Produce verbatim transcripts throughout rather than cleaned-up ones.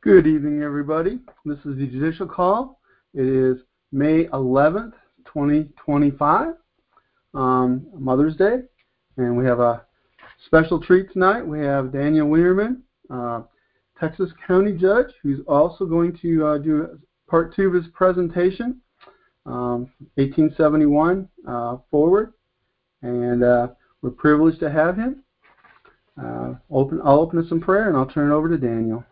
Good evening, everybody. This is the Judicial Call. It is May eleventh, twenty twenty-five, um, Mother's Day, and we have a special treat tonight. We have Daniel Weierman, uh, Texas County Judge, who's also going to uh, do part two of his presentation, um, eighteen seventy-one uh, forward, and uh, we're privileged to have him. Uh, open, I'll open us in prayer, and I'll turn it over to Daniel.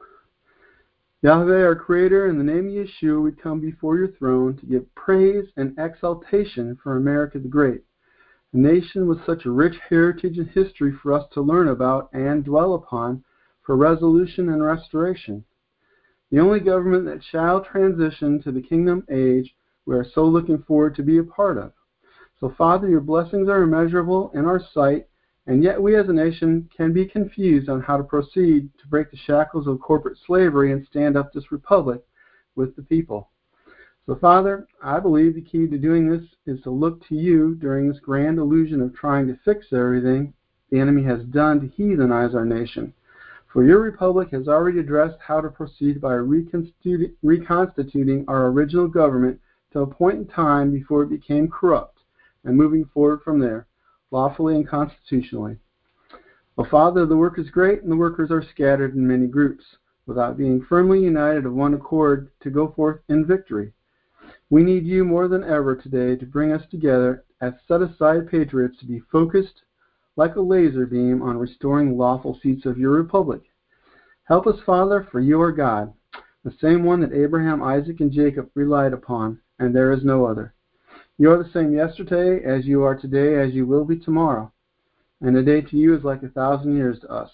Yahweh, our Creator, in the name of Yeshua, we come before your throne to give praise and exaltation for America the Great, a nation with such a rich heritage and history for us to learn about and dwell upon for resolution and restoration. The only government that shall transition to the kingdom age we are so looking forward to be a part of. So, Father, your blessings are immeasurable in our sight, and yet we as a nation can be confused on how to proceed to break the shackles of corporate slavery and stand up this republic with the people. So, Father, I believe the key to doing this is to look to you during this grand illusion of trying to fix everything the enemy has done to heathenize our nation. For your republic has already addressed how to proceed by reconstitu- reconstituting our original government to a point in time before it became corrupt, and moving forward from there, lawfully and constitutionally. Well, Father, the work is great, and the workers are scattered in many groups, without being firmly united of one accord to go forth in victory. We need you more than ever today to bring us together as set-aside patriots to be focused like a laser beam on restoring the lawful seats of your republic. Help us, Father, for you are God, the same one that Abraham, Isaac, and Jacob relied upon, and there is no other. You are the same yesterday as you are today, as you will be tomorrow. And a day to you is like a thousand years to us.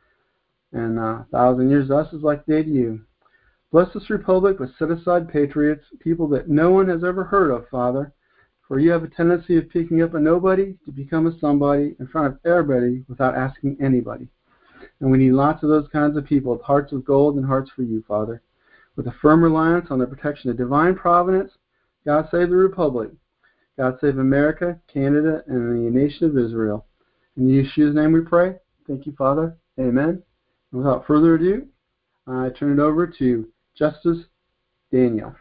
And a thousand years to us is like a day to you. Bless this republic with set-aside patriots, people that no one has ever heard of, Father. For you have a tendency of picking up a nobody to become a somebody in front of everybody without asking anybody. And we need lots of those kinds of people with hearts of gold and hearts for you, Father. With a firm reliance on the protection of divine providence, God save the republic. God save America, Canada, and the nation of Israel. In Yeshua's name we pray. Thank you, Father. Amen. And without further ado, I turn it over to Justice Daniel.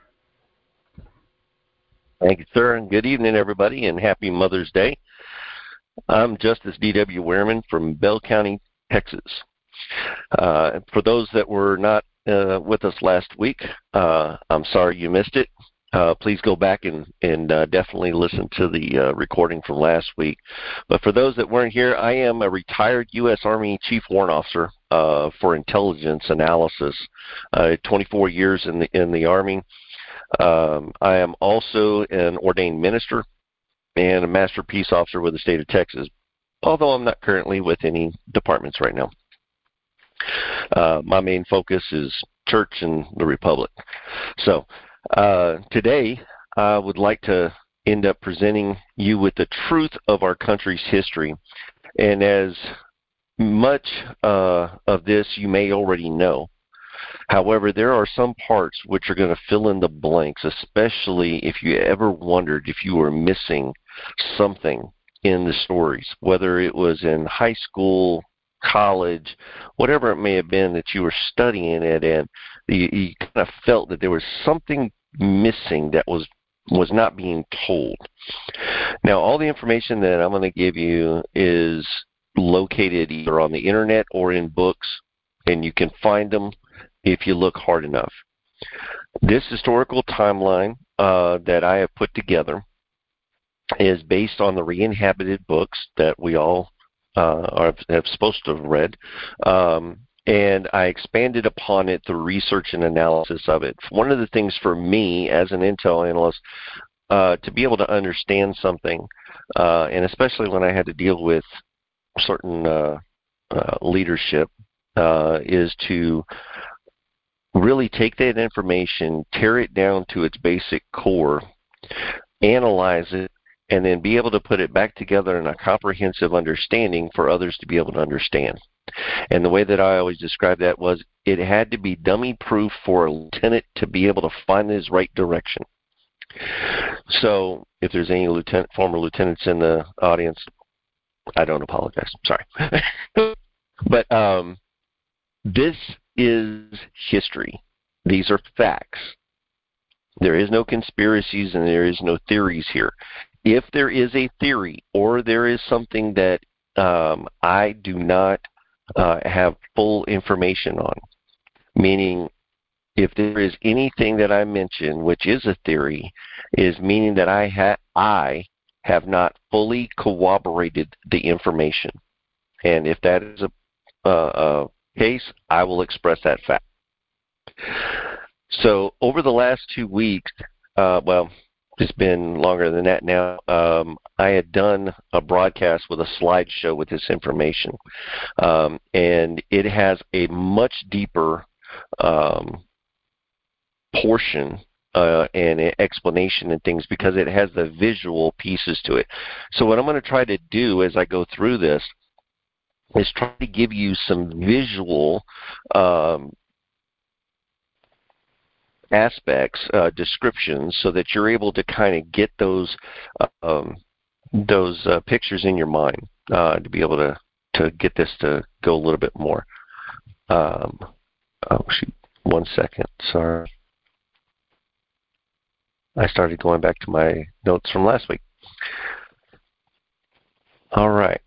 Thank you, sir, and good evening, everybody, and happy Mother's Day. I'm Justice D W Weierman from Bell County, Texas. Uh, for those that were not uh, with us last week, uh, I'm sorry you missed it. Uh, please go back and, and uh, definitely listen to the uh, recording from last week. But for those that weren't here, I am a retired U S Army Chief Warrant Officer uh, for intelligence analysis, uh, twenty-four years in the, in the Army. Um, I am also an ordained minister and a Master Peace Officer with the state of Texas, although I'm not currently with any departments right now. Uh, my main focus is church and the republic. So uh, today I would like to end up presenting you with the truth of our country's history. And as much uh, of this you may already know, however, there are some parts which are going to fill in the blanks, especially if you ever wondered if you were missing something in the stories, whether it was in high school, college, whatever it may have been that you were studying it, and you, you kind of felt that there was something missing that was was not being told. Now, all the information that I'm going to give you is located either on the internet or in books, and you can find them if you look hard enough. This historical timeline uh, that I have put together is based on the re-inhabited books that we all uh, are have supposed to have read, um, and I expanded upon it through research and analysis of it. One of the things for me as an intel analyst, uh, to be able to understand something, uh, and especially when I had to deal with certain uh, uh, leadership, uh, is to really take that information, tear it down to its basic core, analyze it, and then be able to put it back together in a comprehensive understanding for others to be able to understand. And the way that I always described that was it had to be dummy-proof for a lieutenant to be able to find his right direction. So if there's any lieutenant, former lieutenants in the audience, I don't apologize. Sorry. But um, this is history. These are facts. There is no conspiracies and there is no theories here. If there is a theory or there is something that um, I do not uh, have full information on, meaning if there is anything that I mention which is a theory, is meaning that I, ha- I have not fully corroborated the information. And if that is a, uh, a case, I will express that fact. So over the last two weeks, uh, well, it's been longer than that now, um, I had done a broadcast with a slideshow with this information. Um, and it has a much deeper um, portion uh, and explanation and things because it has the visual pieces to it. So what I'm going to try to do as I go through this is try to give you some visual um, aspects, uh, descriptions, so that you're able to kind of get those uh, um, those uh, pictures in your mind uh, to be able to, to get this to go a little bit more. Um, oh, shoot. One second. Sorry. I started going back to my notes from last week. All right.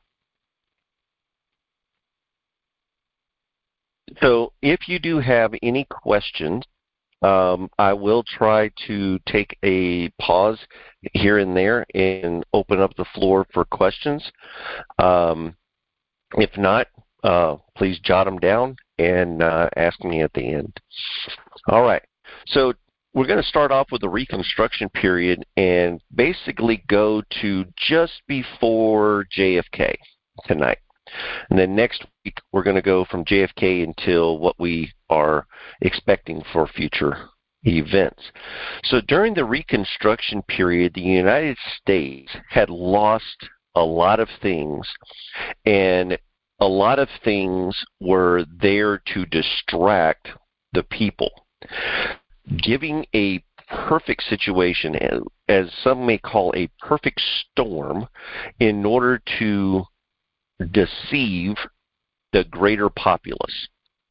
So if you do have any questions, um, I will try to take a pause here and there and open up the floor for questions. Um, if not, uh, please jot them down and uh, ask me at the end. All right. So we're going to start off with the Reconstruction period and basically go to just before J F K tonight. And then next week, we're going to go from J F K until what we are expecting for future events. So during the Reconstruction period, the United States had lost a lot of things, and a lot of things were there to distract the people, giving a perfect situation, as some may call a perfect storm, in order to deceive the greater populace.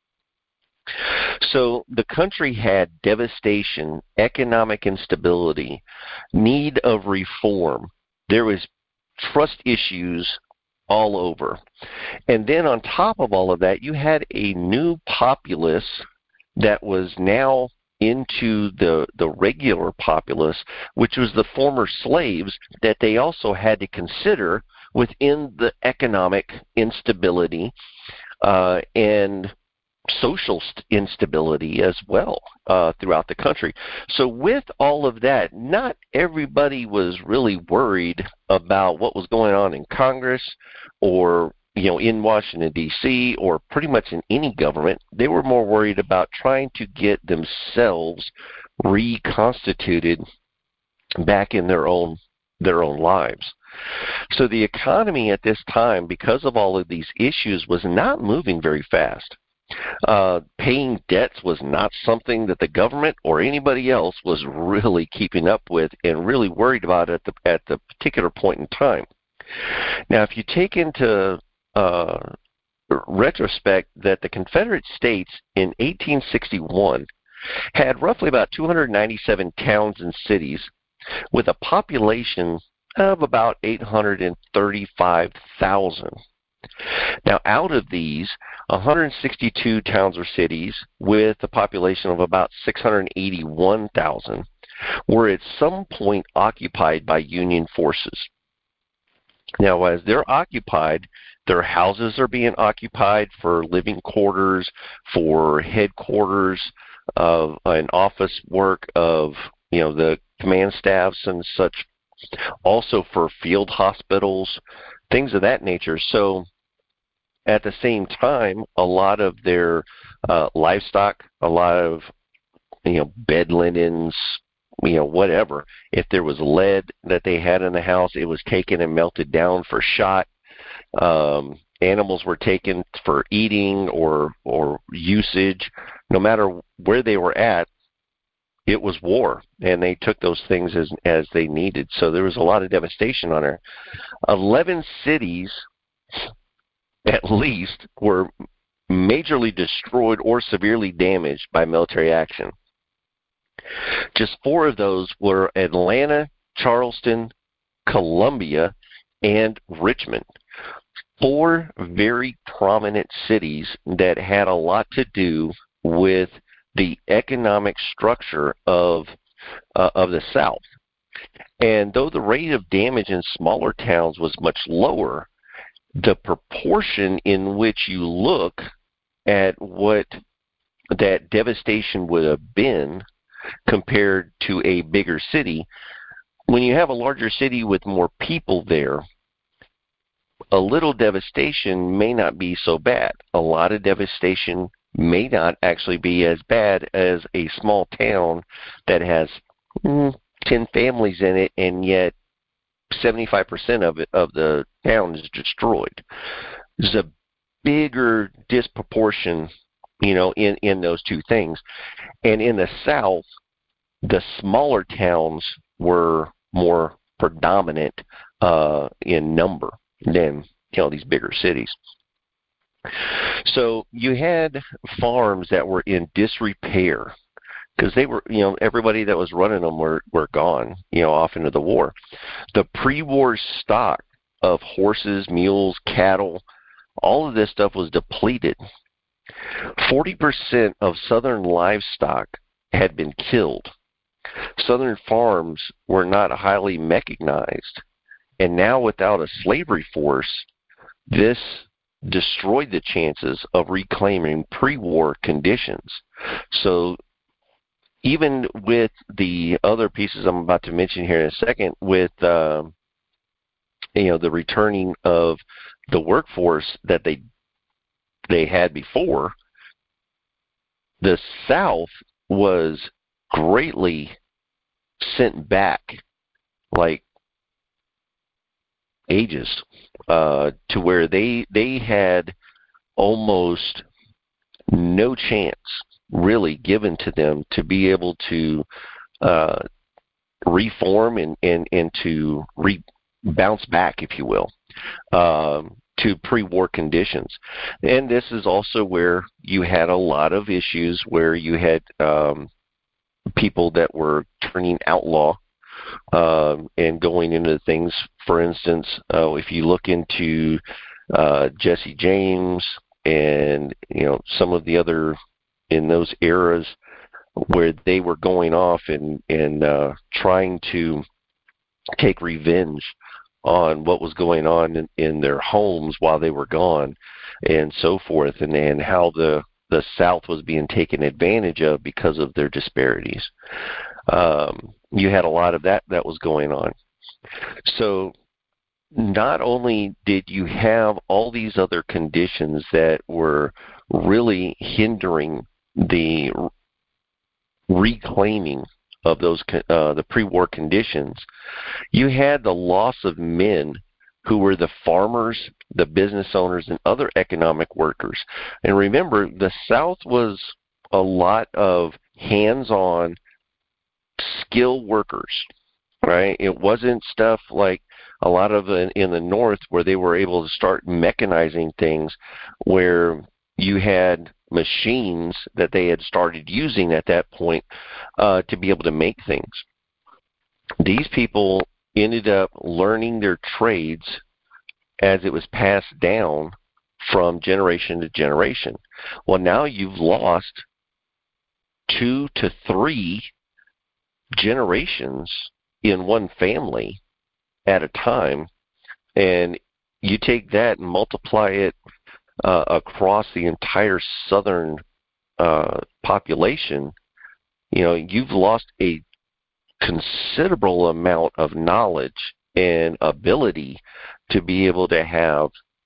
So the country had devastation, economic instability, need of reform. There was trust issues all over. And then on top of all of that, you had a new populace that was now into the, the regular populace, which was the former slaves that they also had to consider within the economic instability uh, and social instability as well uh, throughout the country. So with all of that, not everybody was really worried about what was going on in Congress or you know, in Washington, D C, or pretty much in any government. They were more worried about trying to get themselves reconstituted back in their own their own lives. So the economy at this time, because of all of these issues, was not moving very fast. Uh, paying debts was not something that the government or anybody else was really keeping up with and really worried about at the at the particular point in time. Now, if you take into uh, retrospect that the Confederate States in eighteen sixty-one had roughly about two hundred ninety-seven towns and cities with a population of about eight hundred thirty-five thousand. Now, out of these, one hundred sixty-two towns or cities with a population of about six hundred eighty-one thousand were at some point occupied by Union forces. Now, as they're occupied, their houses are being occupied for living quarters, for headquarters of an office work of, you know, the command staffs and such, also for field hospitals, things of that nature. So at the same time, a lot of their uh, livestock, a lot of, you know, bed linens, you know, whatever. If there was lead that they had in the house, it was taken and melted down for shot. Um, animals were taken for eating or or usage. No matter where they were at, it was war, and they took those things as as they needed. So there was a lot of devastation on there. Eleven cities, at least, were majorly destroyed or severely damaged by military action. Just four of those were Atlanta, Charleston, Columbia, and Richmond. Four very prominent cities that had a lot to do with the economic structure of uh, of the South. And though the rate of damage in smaller towns was much lower, the proportion in which you look at what that devastation would have been compared to a bigger city, when you have a larger city with more people there, a little devastation may not be so bad. A lot of devastation may not actually be as bad as a small town that has mm, ten families in it, and yet seventy-five percent of it of the town is destroyed. There's a bigger disproportion, you know, in, in those two things. And in the South, the smaller towns were more predominant uh, in number than, you know, these bigger cities. So you had farms that were in disrepair because they were, you know, everybody that was running them were, were gone, you know, off into the war. The pre-war stock of horses, mules, cattle, all of this stuff was depleted. forty percent of Southern livestock had been killed. Southern farms were not highly mechanized. And now without a slavery force, this destroyed the chances of reclaiming pre-war conditions. So even with the other pieces I'm about to mention here in a second, with uh, you know, the returning of the workforce that they they had before, the South was greatly sent back, like ages, uh, to where they they had almost no chance really given to them to be able to uh, reform and, and, and to re- bounce back, if you will, um, to pre-war conditions. And this is also where you had a lot of issues where you had um, people that were turning outlaw um, and going into things. For instance, uh, if you look into uh, Jesse James and, you know, some of the other in those eras where they were going off and, and uh, trying to take revenge on what was going on in, in their homes while they were gone and so forth, and, and how the, the South was being taken advantage of because of their disparities. Um, you had a lot of that that was going on. So not only did you have all these other conditions that were really hindering the reclaiming of those uh, the pre-war conditions, you had the loss of men who were the farmers, the business owners, and other economic workers. And remember, the South was a lot of hands-on, skilled workers, right? It wasn't stuff like a lot of in, in the North where they were able to start mechanizing things, where you had machines that they had started using at that point uh, to be able to make things. These people ended up learning their trades as it was passed down from generation to generation. Well, now you've lost two to three generations in one family at a time, and you take that and multiply it uh, across the entire southern uh, population, you know, you've lost a considerable amount of knowledge and ability to be able to have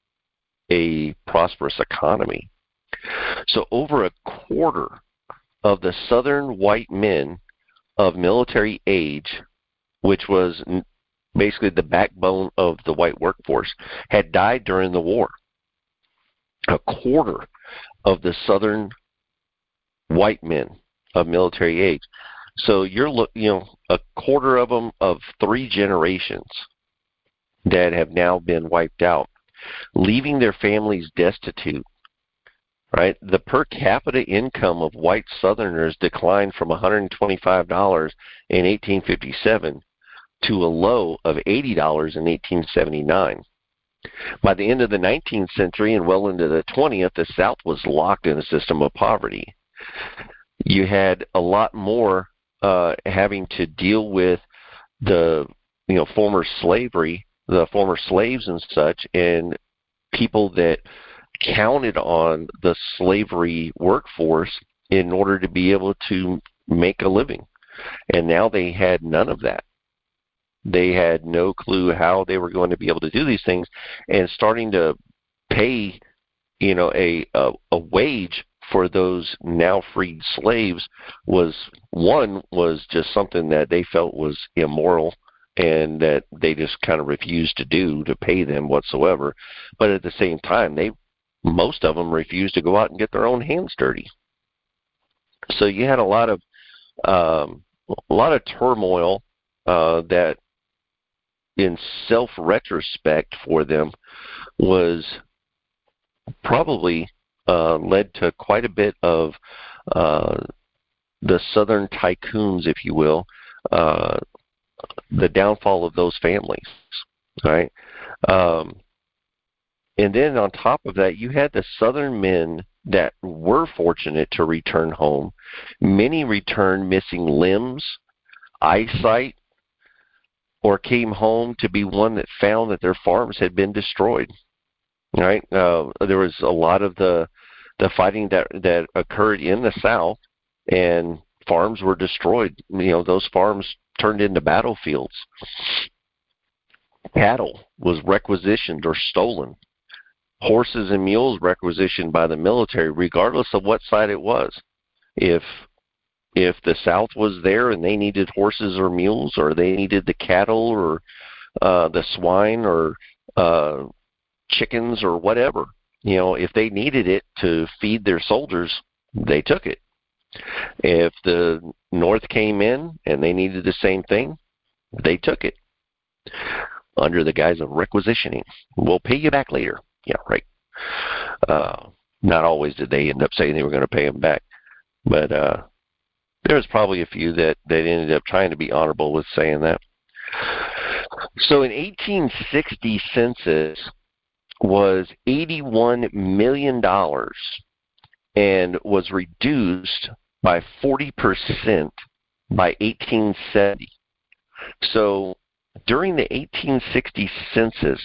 a prosperous economy. So over a quarter of the southern white men of military age, which was basically the backbone of the white workforce, had died during the war. A quarter of the southern white men of military age. So you're look, you know, a quarter of them of three generations that have now been wiped out, leaving their families destitute, right? The per capita income of white Southerners declined from one hundred twenty-five dollars in eighteen fifty-seven to a low of eighty dollars in eighteen seventy-nine. By the end of the nineteenth century and well into the twentieth, the South was locked in a system of poverty. You had a lot more uh, having to deal with the you know former slavery, the former slaves and such, and people that counted on the slavery workforce in order to be able to make a living. And now they had none of that. They had no clue how they were going to be able to do these things, and starting to pay, you know, a a, a wage for those now freed slaves was one was just something that they felt was immoral and that they just kind of refused to do, to pay them whatsoever. But at the same time, they most of them refused to go out and get their own hands dirty. So you had a lot of um, a lot of turmoil uh, that, in self-retrospect for them, was probably uh, led to quite a bit of uh, the Southern tycoons, if you will, uh, the downfall of those families, right? Um, and then on top of that, you had the Southern men that were fortunate to return home. Many returned missing limbs, eyesight, or came home to be one that found that their farms had been destroyed. Right? Uh, there was a lot of the the fighting that that occurred in the South, and farms were destroyed. You know, those farms turned into battlefields. Cattle was requisitioned or stolen. Horses and mules requisitioned by the military, regardless of what side it was. If if the South was there and they needed horses or mules, or they needed the cattle or uh, the swine or uh, chickens or whatever, you know, if they needed it to feed their soldiers, they took it. If the North came in and they needed the same thing, they took it under the guise of requisitioning. We'll pay you back later. Yeah, right. Uh, not always did they end up saying they were going to pay them back, but uh, there was probably a few that, that ended up trying to be honorable with saying that. So in eighteen sixty census was eighty-one million dollars and was reduced by forty percent by eighteen seventy. So during the eighteen sixty census,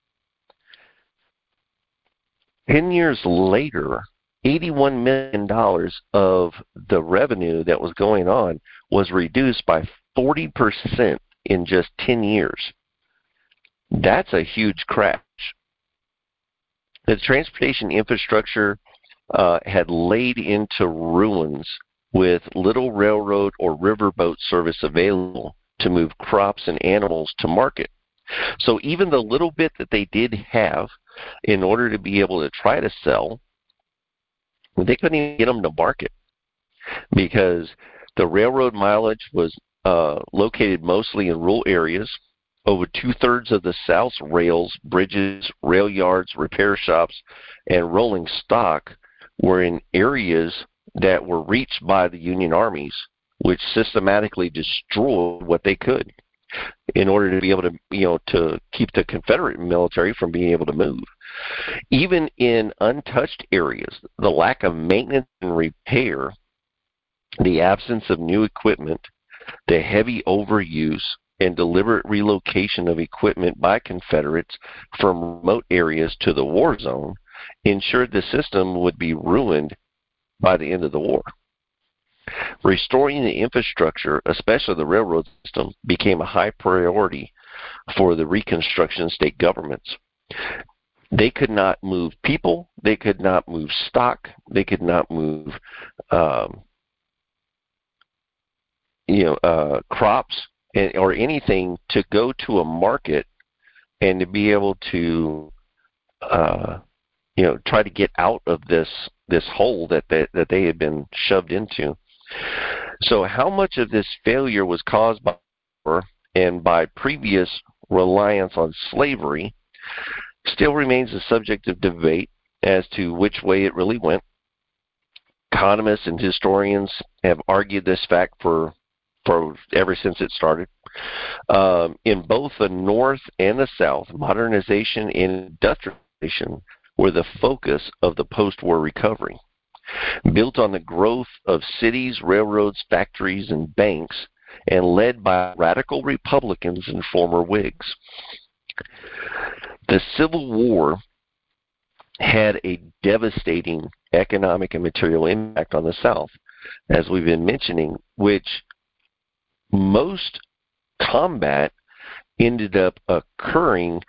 ten years later, eighty-one million dollars of the revenue that was going on was reduced by forty percent in just ten years. That's a huge crash. The transportation infrastructure uh, had laid into ruins with little railroad or riverboat service available to move crops and animals to market. So even the little bit that they did have, in order to be able to try to sell, they couldn't even get them to market because the railroad mileage was uh, located mostly in rural areas. Over two-thirds of the South's rails, bridges, rail yards, repair shops, and rolling stock were in areas that were reached by the Union armies, which systematically destroyed what they could in order to be able to, you know, to keep the Confederate military from being able to move. Even in untouched areas, the lack of maintenance and repair, the absence of new equipment, the heavy overuse, and deliberate relocation of equipment by Confederates from remote areas to the war zone ensured the system would be ruined by the end of the war. Restoring the infrastructure, especially the railroad system, became a high priority for the Reconstruction state governments. They could not move people, they could not move stock, they could not move um, you know, uh, crops or anything to go to a market and to be able to, uh, you know, try to get out of this this hole that they, that they had been shoved into. So how much of this failure was caused by war and by previous reliance on slavery still remains a subject of debate as to which way it really went. economists and historians have argued this fact for for ever since it started. Um, in both the North and the South, modernization and industrialization were the focus of the post-war recovery. Built on the growth of cities, railroads, factories, and banks, and led by radical Republicans and former Whigs. The Civil War had a devastating economic and material impact on the South, as we've been mentioning, which most combat ended up occurring,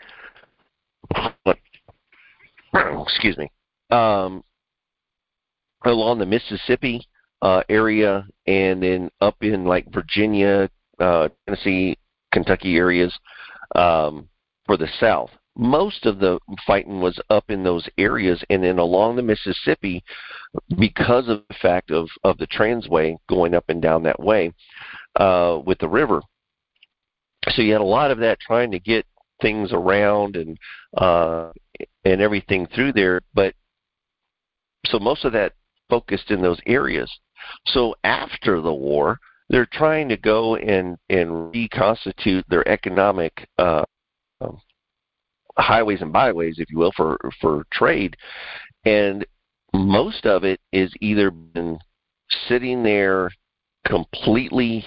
excuse me, um, along the Mississippi uh, area, and then up in like Virginia, uh, Tennessee, Kentucky areas um, for the South. Most of the fighting was up in those areas, and then along the Mississippi, because of the fact of, of the transway going up and down that way uh, with the river. So you had a lot of that trying to get things around and uh, and everything through there. But so most of that focused in those areas. So after the war, they're trying to go and, and reconstitute their economic uh, um, highways and byways, if you will, for, for trade. And most of it is either been sitting there completely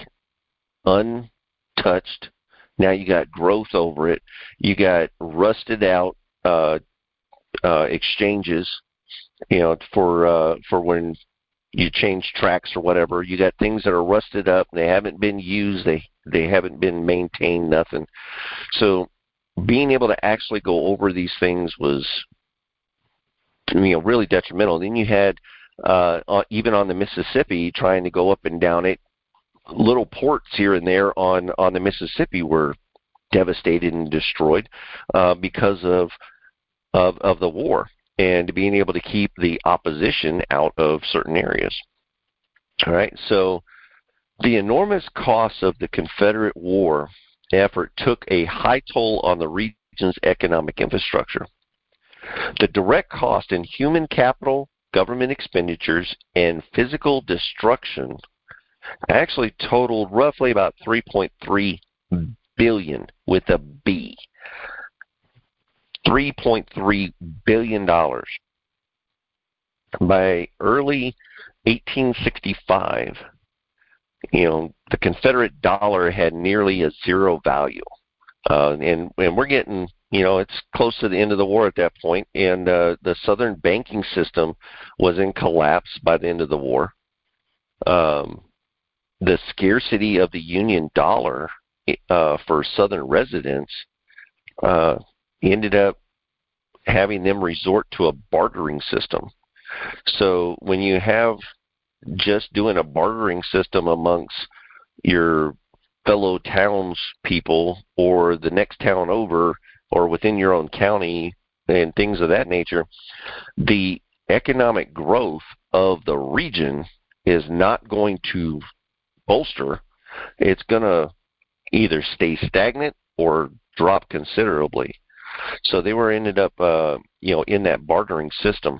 untouched. Now you got growth over it. You got rusted out uh, uh, exchanges, you know, for uh, for when you change tracks or whatever. You got things that are rusted up. They haven't been used. They they haven't been maintained. Nothing. So being able to actually go over these things was, you know, really detrimental. Then you had uh, even on the Mississippi, trying to go up and down it. Little ports here and there on, on the Mississippi were devastated and destroyed uh, because of, of of the war and being able to keep the opposition out of certain areas. All right, so the enormous costs of the Confederate war effort took a high toll on the region's economic infrastructure. The direct cost in human capital, government expenditures, and physical destruction actually totaled roughly about three point three billion dollars with a B. three point three billion dollars. By early eighteen sixty-five, you know, the Confederate dollar had nearly a zero value. Uh, and, and we're getting, you know, it's close to the end of the war at that point, and uh, the Southern banking system was in collapse by the end of the war. Um, the scarcity of the Union dollar uh, for Southern residents uh, ended up having them resort to a bartering system. So when you have just doing a bartering system amongst your fellow townspeople or the next town over or within your own county and things of that nature, the economic growth of the region is not going to bolster. It's going to either stay stagnant or drop considerably. So they were ended up, uh, you know, in that bartering system.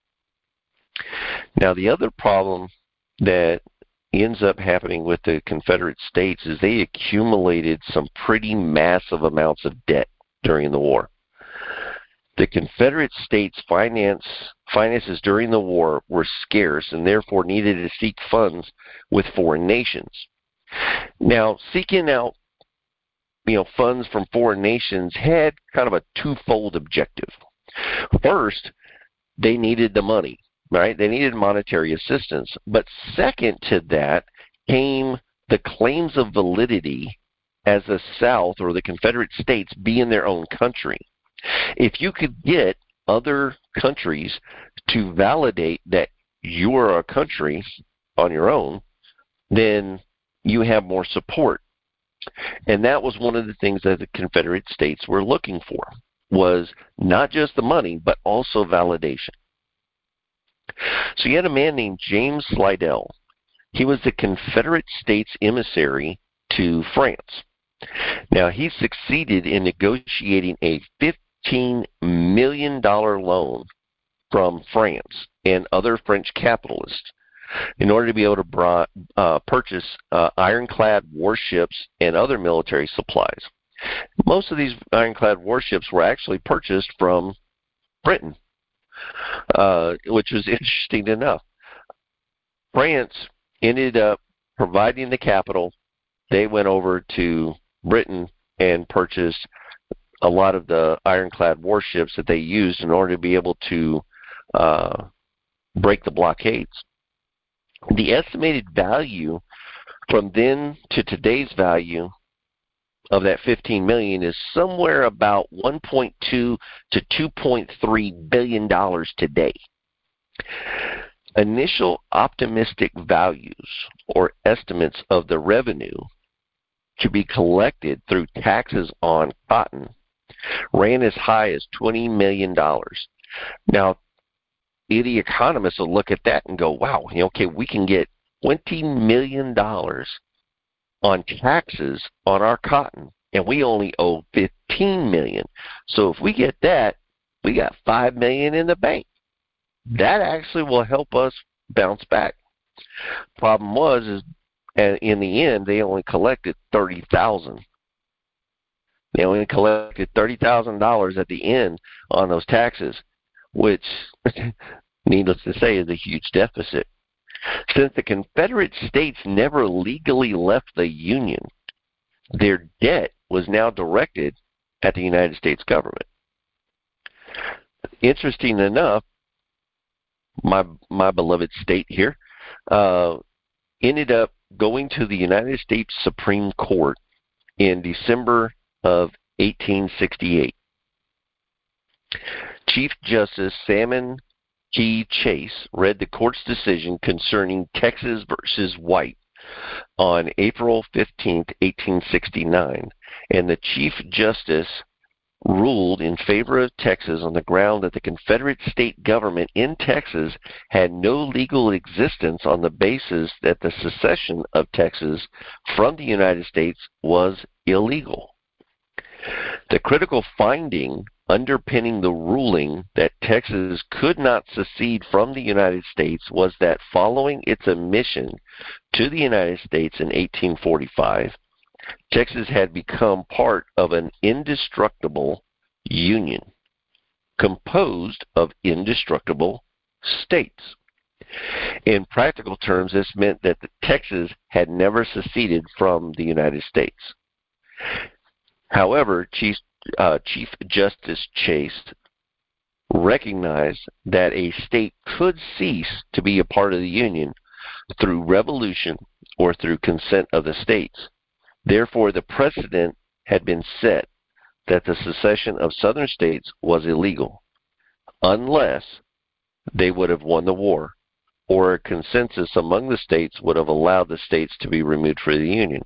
Now, the other problem that ends up happening with the Confederate States is they accumulated some pretty massive amounts of debt during the war. The Confederate States' finance, finances during the war were scarce and therefore needed to seek funds with foreign nations. Now, seeking out you know, funds from foreign nations had kind of a twofold objective. First, they needed the money, right? They needed monetary assistance. But second to that came the claims of validity as the South or the Confederate States being their own country. If you could get other countries to validate that you are a country on your own, then you have more support. And that was one of the things that the Confederate States were looking for, was not just the money, but also validation. So you had a man named James Slidell. He was the Confederate States emissary to France. Now, he succeeded in negotiating a fifteen million dollars loan from France and other French capitalists in order to be able to bra- uh, purchase uh, ironclad warships and other military supplies. Most of these ironclad warships were actually purchased from Britain, uh, which was interesting enough. France ended up providing the capital. They went over to Britain and purchased a lot of the ironclad warships that they used in order to be able to uh, break the blockades. The estimated value from then to today's value of that fifteen million dollars is somewhere about one point two to two point three billion dollars today. Initial optimistic values or estimates of the revenue to be collected through taxes on cotton ran as high as twenty million dollars. Now, the economists will look at that and go, wow, okay, we can get twenty million dollars on taxes on our cotton, and we only owe fifteen million dollars. So if we get that, we got five million dollars in the bank. That actually will help us bounce back. Problem was, is in the end, they only collected thirty thousand dollars. They only collected thirty thousand dollars at the end on those taxes, which, needless to say, is a huge deficit. Since the Confederate States never legally left the Union, their debt was now directed at the United States government. Interesting enough, my my beloved state here uh, ended up going to the United States Supreme Court in December of eighteen sixty-eight. Chief Justice Salmon P. Chase read the court's decision concerning Texas versus White on April fifteenth, eighteen sixty-nine, and the Chief Justice ruled in favor of Texas on the ground that the Confederate state government in Texas had no legal existence on the basis that the secession of Texas from the United States was illegal. The critical finding underpinning the ruling that Texas could not secede from the United States was that following its admission to the United States in eighteen forty-five, Texas had become part of an indestructible union composed of indestructible states. In practical terms, this meant that Texas had never seceded from the United States. However, Chief, uh, Chief Justice Chase recognized that a state could cease to be a part of the Union through revolution or through consent of the states. Therefore, the precedent had been set that the secession of southern states was illegal unless they would have won the war or a consensus among the states would have allowed the states to be removed from the Union.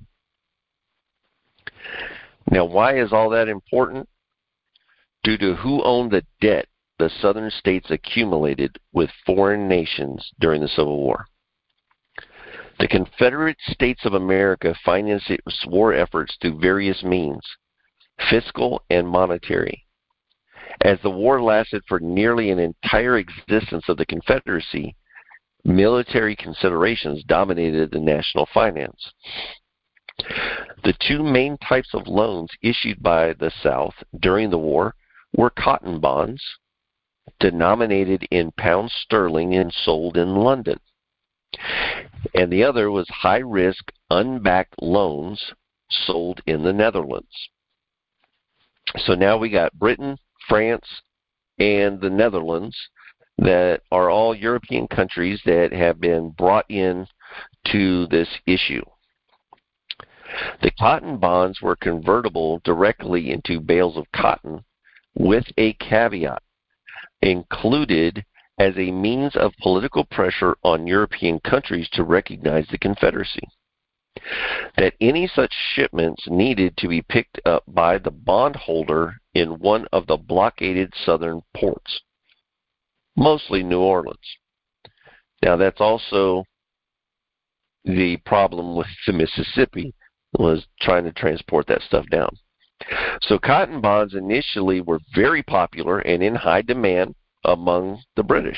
Now, why is all that important? Due to who owned the debt the southern states accumulated with foreign nations during the Civil War. The Confederate States of America financed its war efforts through various means, fiscal and monetary. As the war lasted for nearly an entire existence of the Confederacy, military considerations dominated the national finance. The two main types of loans issued by the South during the war were cotton bonds, denominated in pounds sterling and sold in London. And the other was high-risk, unbacked loans sold in the Netherlands. So now we got Britain, France, and the Netherlands that are all European countries that have been brought in to this issue. The cotton bonds were convertible directly into bales of cotton with a caveat included as a means of political pressure on European countries to recognize the Confederacy. That any such shipments needed to be picked up by the bondholder in one of the blockaded southern ports, mostly New Orleans. Now, that's also the problem with the Mississippi, was trying to transport that stuff down. So cotton bonds initially were very popular and in high demand among the British.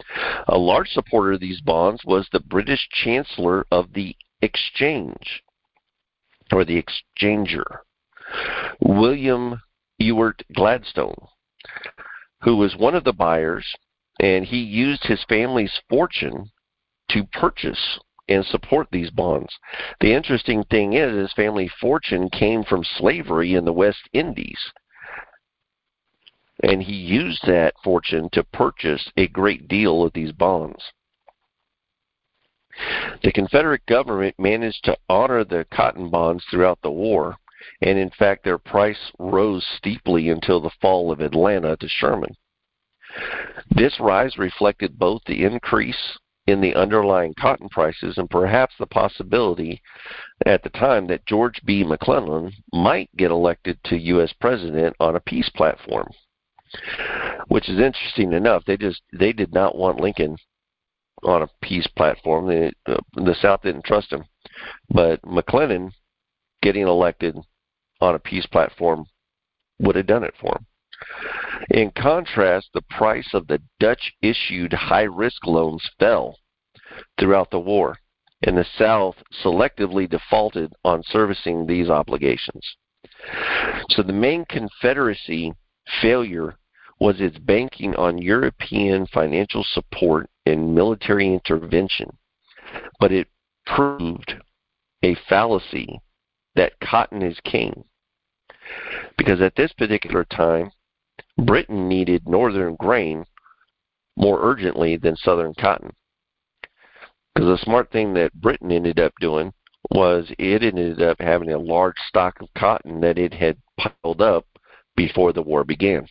A large supporter of these bonds was the British Chancellor of the Exchange, or the Exchanger, William Ewart Gladstone, who was one of the buyers, and he used his family's fortune to purchase and support these bonds. The interesting thing is his family fortune came from slavery in the West Indies, and he used that fortune to purchase a great deal of these bonds. The Confederate government managed to honor the cotton bonds throughout the war, and in fact their price rose steeply until the fall of Atlanta to Sherman. This rise reflected both the increase in the underlying cotton prices and perhaps the possibility at the time that George B. McClellan might get elected to U S president on a peace platform, which is interesting enough. They just they did not want Lincoln on a peace platform. They, uh, the South didn't trust him, but McClellan getting elected on a peace platform would have done it for him. In contrast, the price of the Dutch-issued high-risk loans fell throughout the war, and the South selectively defaulted on servicing these obligations. So the main Confederacy failure was its banking on European financial support and military intervention, but it proved a fallacy that cotton is king, because at this particular time, Britain needed northern grain more urgently than southern cotton. Because the smart thing that Britain ended up doing was it ended up having a large stock of cotton that it had piled up before the war began.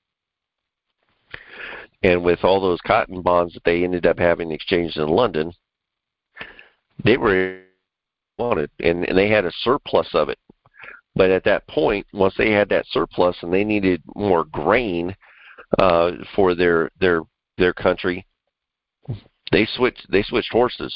And with all those cotton bonds that they ended up having exchanged in London, they were wanted, and, and they had a surplus of it. But at that point, once they had that surplus and they needed more grain uh, for their their their country, they switched they switched horses.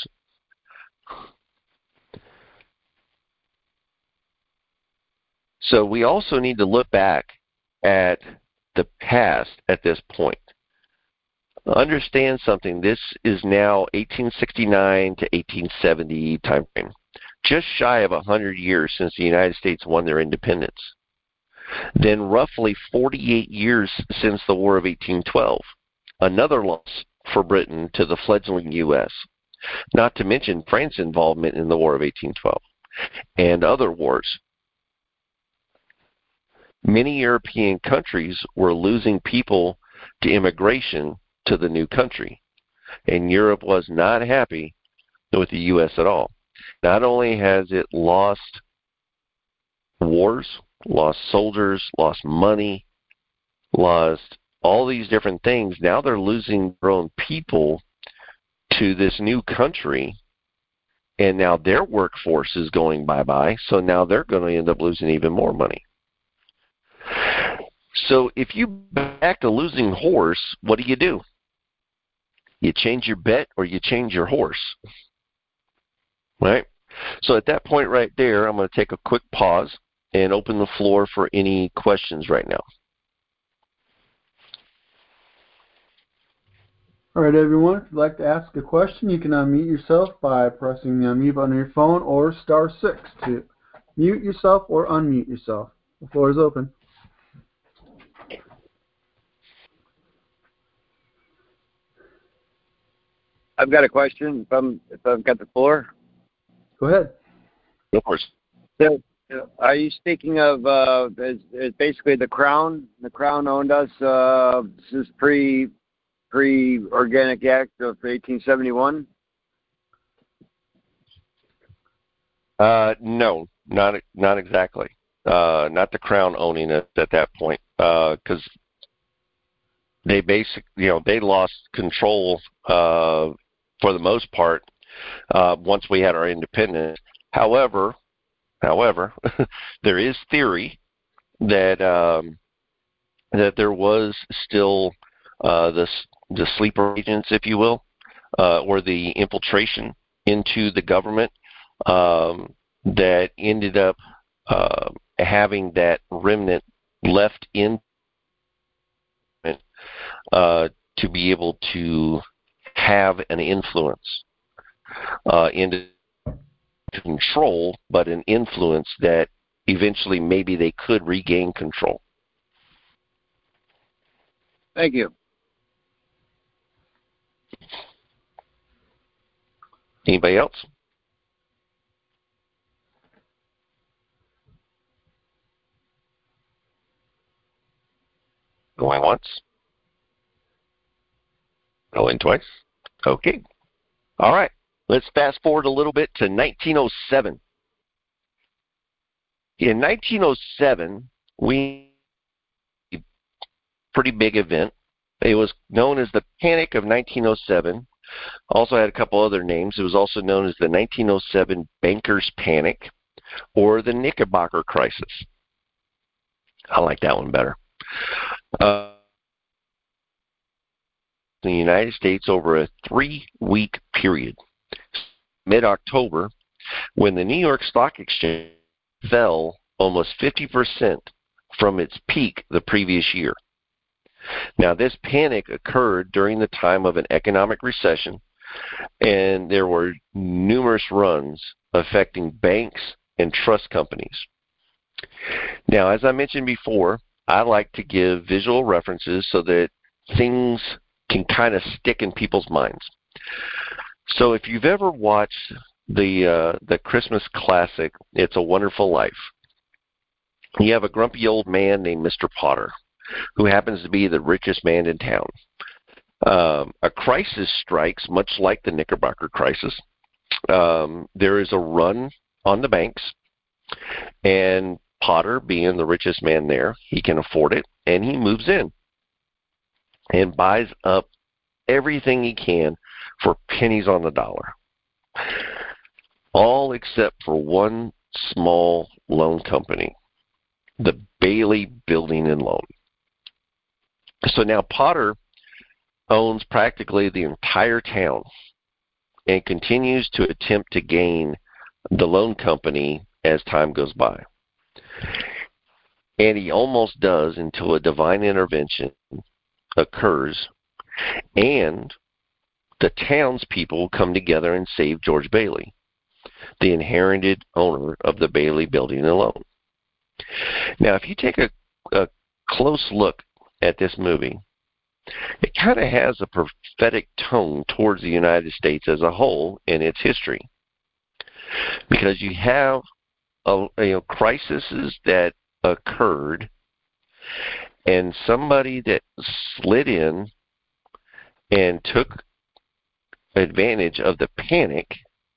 So we also need to look back at the past at this point. Understand something. This is now eighteen sixty-nine to eighteen seventy timeframe, just shy of one hundred years since the United States won their independence. Then roughly forty-eight years since the War of eighteen twelve, another loss for Britain to the fledgling U S, not to mention France's involvement in the War of eighteen twelve and other wars. Many European countries were losing people to immigration to the new country, and Europe was not happy with the U S at all. Not only has it lost wars, lost soldiers, lost money, lost all these different things, now they're losing their own people to this new country, and now their workforce is going bye-bye, so now they're going to end up losing even more money. So if you back a losing horse, what do you do? You change your bet or you change your horse, right? So at that point right there, I'm going to take a quick pause and open the floor for any questions right now. All right, everyone, if you'd like to ask a question, you can unmute yourself by pressing the unmute button on your phone or star six to mute yourself or unmute yourself. The floor is open. I've got a question. If I'm if I've got the floor, go ahead. Of course. So, are you speaking of uh, is, is basically the Crown? The Crown owned us. Uh, this is pre pre Organic Act of eighteen seventy-one. Uh, no, not not exactly. Uh, not the Crown owning it at that point, because uh, they basically, you know, they lost control uh, for the most part uh, once we had our independence. However, however, there is theory that um, that there was still uh, the the sleeper agents, if you will, uh, or the infiltration into the government um, that ended up uh, having that remnant left in uh, to be able to have an influence uh, into control, but an influence that eventually maybe they could regain control. Thank you. Anybody else? Going once? Going twice? Okay. All right. Let's fast forward a little bit to nineteen oh seven. In nineteen oh seven, we had a pretty big event. It was known as the Panic of nineteen oh seven. Also had a couple other names. It was also known as the nineteen oh seven Bankers Panic or the Knickerbocker Crisis. I like that one better. Uh, in the United States over a three-week period, mid-October, when the New York Stock Exchange fell almost fifty percent from its peak the previous year. Now, this panic occurred during the time of an economic recession, and there were numerous runs affecting banks and trust companies. Now, as I mentioned before, I like to give visual references so that things can kind of stick in people's minds. So if you've ever watched the uh, the Christmas classic, It's a Wonderful Life, you have a grumpy old man named Mister Potter, who happens to be the richest man in town. Um, a crisis strikes, much like the Knickerbocker crisis. Um, there is a run on the banks, and Potter, being the richest man there, he can afford it, and he moves in and buys up everything he can for pennies on the dollar, all except for one small loan company, the Bailey Building and Loan. So now Potter owns practically the entire town and continues to attempt to gain the loan company as time goes by. And he almost does until a divine intervention occurs and the townspeople come together and save George Bailey, the inherited owner of the Bailey Building and Loan. Now, if you take a, a close look at this movie, it kind of has a prophetic tone towards the United States as a whole in its history, because you have a, you know, crises that occurred, and somebody that slid in and took advantage of the panic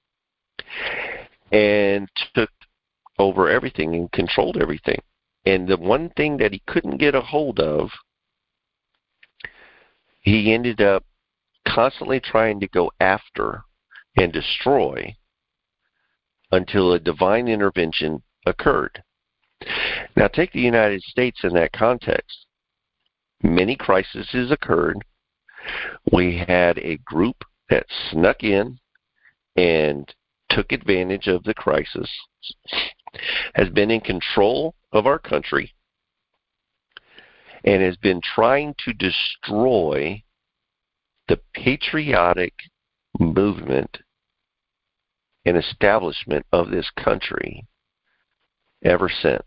and took over everything and controlled everything. And the one thing that he couldn't get a hold of, he ended up constantly trying to go after and destroy until a divine intervention occurred. Now, take the United States in that context. Many crises occurred. We had a group that snuck in and took advantage of the crisis, has been in control of our country, and has been trying to destroy the patriotic movement and establishment of this country ever since.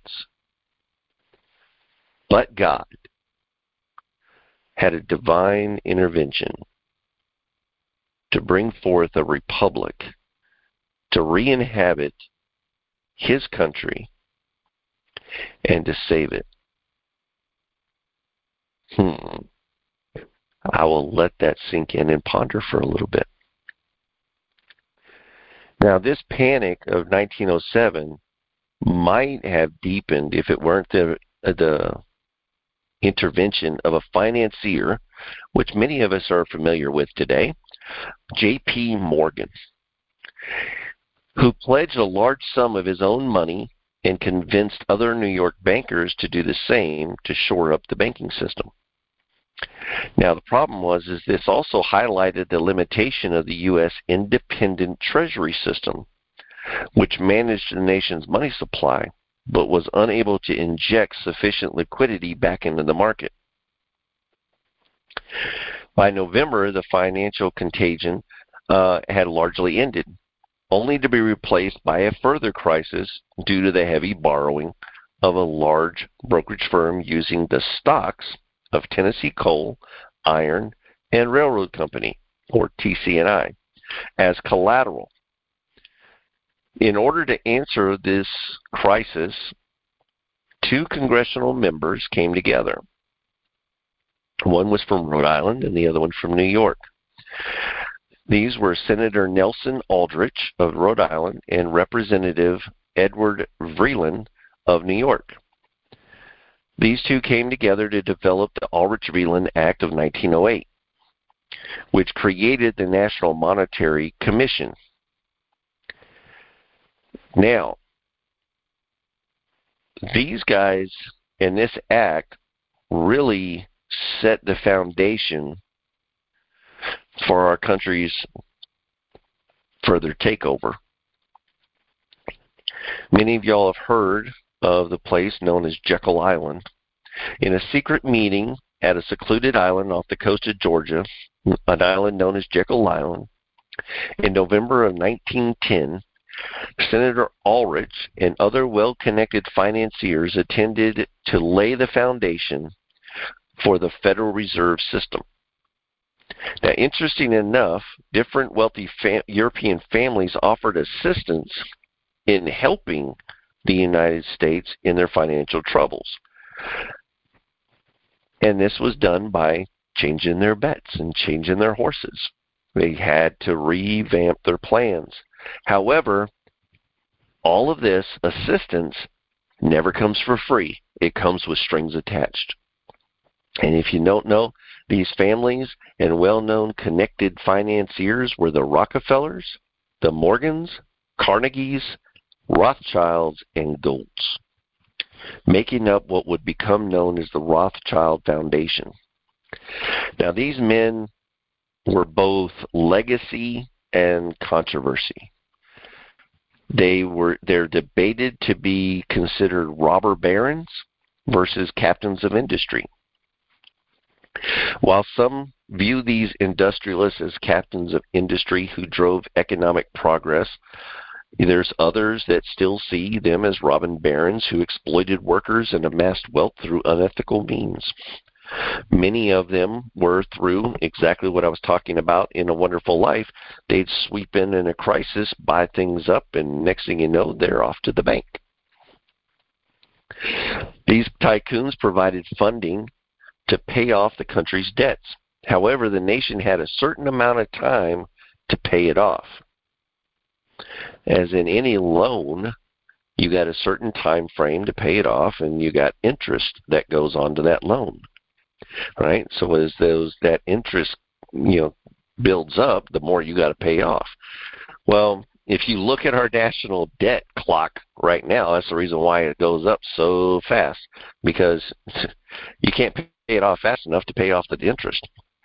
But God had a divine intervention to bring forth a republic to re-inhabit his country and to save it. Hmm. I will let that sink in and ponder for a little bit. Now, this panic of nineteen oh seven might have deepened if it weren't the the intervention of a financier, which many of us are familiar with today, J P Morgan, who pledged a large sum of his own money and convinced other New York bankers to do the same to shore up the banking system. Now, the problem was is this also highlighted the limitation of the U S independent treasury system, which managed the nation's money supply, but was unable to inject sufficient liquidity back into the market. By November, the financial contagion uh, had largely ended, only to be replaced by a further crisis due to the heavy borrowing of a large brokerage firm using the stocks of Tennessee Coal, Iron, and Railroad Company, or T C N I, as collateral. In order to answer this crisis, two congressional members came together. One was from Rhode Island and the other one from New York. These were Senator Nelson Aldrich of Rhode Island and Representative Edward Vreeland of New York. These two came together to develop the Aldrich-Vreeland Act of nineteen oh eight, which created the National Monetary Commission. Now, these guys in this act really set the foundation for our country's further takeover. Many of y'all have heard of the place known as Jekyll Island. In a secret meeting at a secluded island off the coast of Georgia, an island known as Jekyll Island, in November of nineteen ten, Senator Aldrich and other well-connected financiers attended to lay the foundation for the Federal Reserve System. Now, interesting enough, different wealthy fam- European families offered assistance in helping the United States in their financial troubles. And this was done by changing their bets and changing their horses. They had to revamp their plans. However, all of this assistance never comes for free. It comes with strings attached. And if you don't know, these families and well-known connected financiers were the Rockefellers, the Morgans, Carnegies, Rothschilds, and Goulds, making up what would become known as the Rothschild Foundation. Now, these men were both legacy and controversy. They were they're debated to be considered robber barons versus captains of industry. While some view these industrialists as captains of industry who drove economic progress, there's others that still see them as robber barons who exploited workers and amassed wealth through unethical means. Many of them were through exactly what I was talking about in A Wonderful Life. They'd sweep in in a crisis, buy things up, and next thing you know, they're off to the bank. These tycoons provided funding to pay off the country's debts. However, the nation had a certain amount of time to pay it off. As in any loan, you got a certain time frame to pay it off, and you got interest that goes on to that loan. Right? So as those that interest, you know, builds up, the more you got to pay off. Well, if you look at our national debt clock right now, that's the reason why it goes up so fast, because you can't pay it off fast enough to pay off the interest.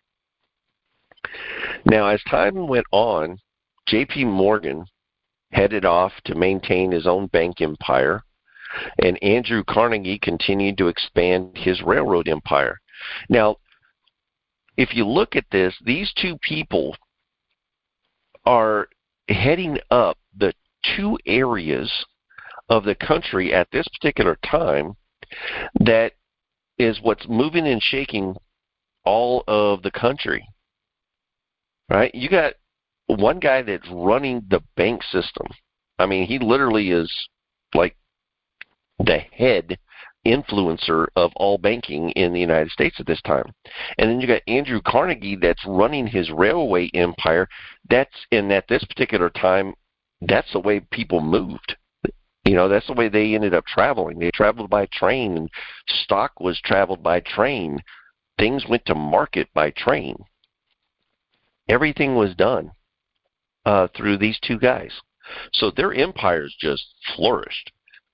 Now, as time went on, J P Morgan headed off to maintain his own bank empire, and Andrew Carnegie continued to expand his railroad empire. Now, if you look at this, these two people are heading up the two areas of the country at this particular time that is what's moving and shaking all of the country. Right? You got one guy that's running the bank system. I mean, he literally is like the head influencer of all banking in the United States at this time. And then you got Andrew Carnegie that's running his railway empire. That's and at this particular time, that's the way people moved. You know, that's the way they ended up traveling. They traveled by train, and stock was traveled by train. Things went to market by train. Everything was done uh, through these two guys. So their empires just flourished.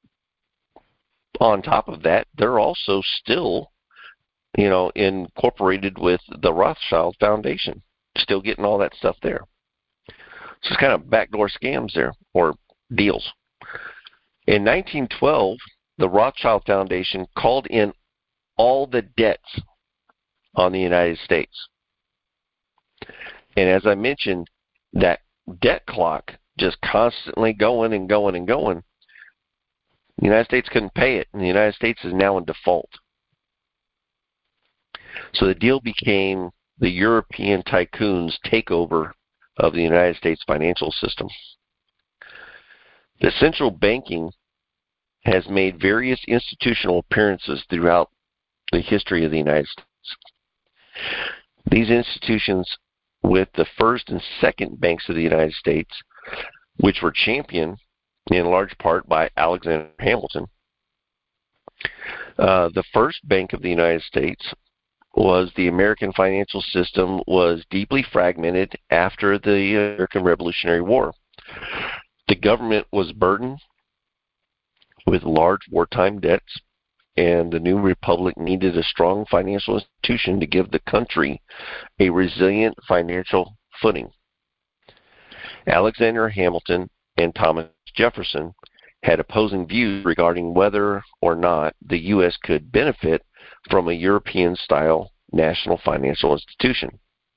On top of that, they're also still, you know, incorporated with the Rothschild Foundation, still getting all that stuff there. So it's kind of backdoor scams there, or deals. In nineteen twelve, the Rothschild Foundation called in all the debts on the United States. And as I mentioned, that debt clock just constantly going and going and going. The United States couldn't pay it, and the United States is now in default. So the deal became the European tycoons' takeover of the United States financial system. The central banking has made various institutional appearances throughout the history of the United States. These institutions, with the first and second banks of the United States, which were championed in large part by Alexander Hamilton. Uh, the first Bank of the United States was the American financial system was deeply fragmented after the American Revolutionary War. The government was burdened with large wartime debts, and the new republic needed a strong financial institution to give the country a resilient financial footing. Alexander Hamilton and Thomas Jefferson had opposing views regarding whether or not the U S could benefit from a European-style national financial institution.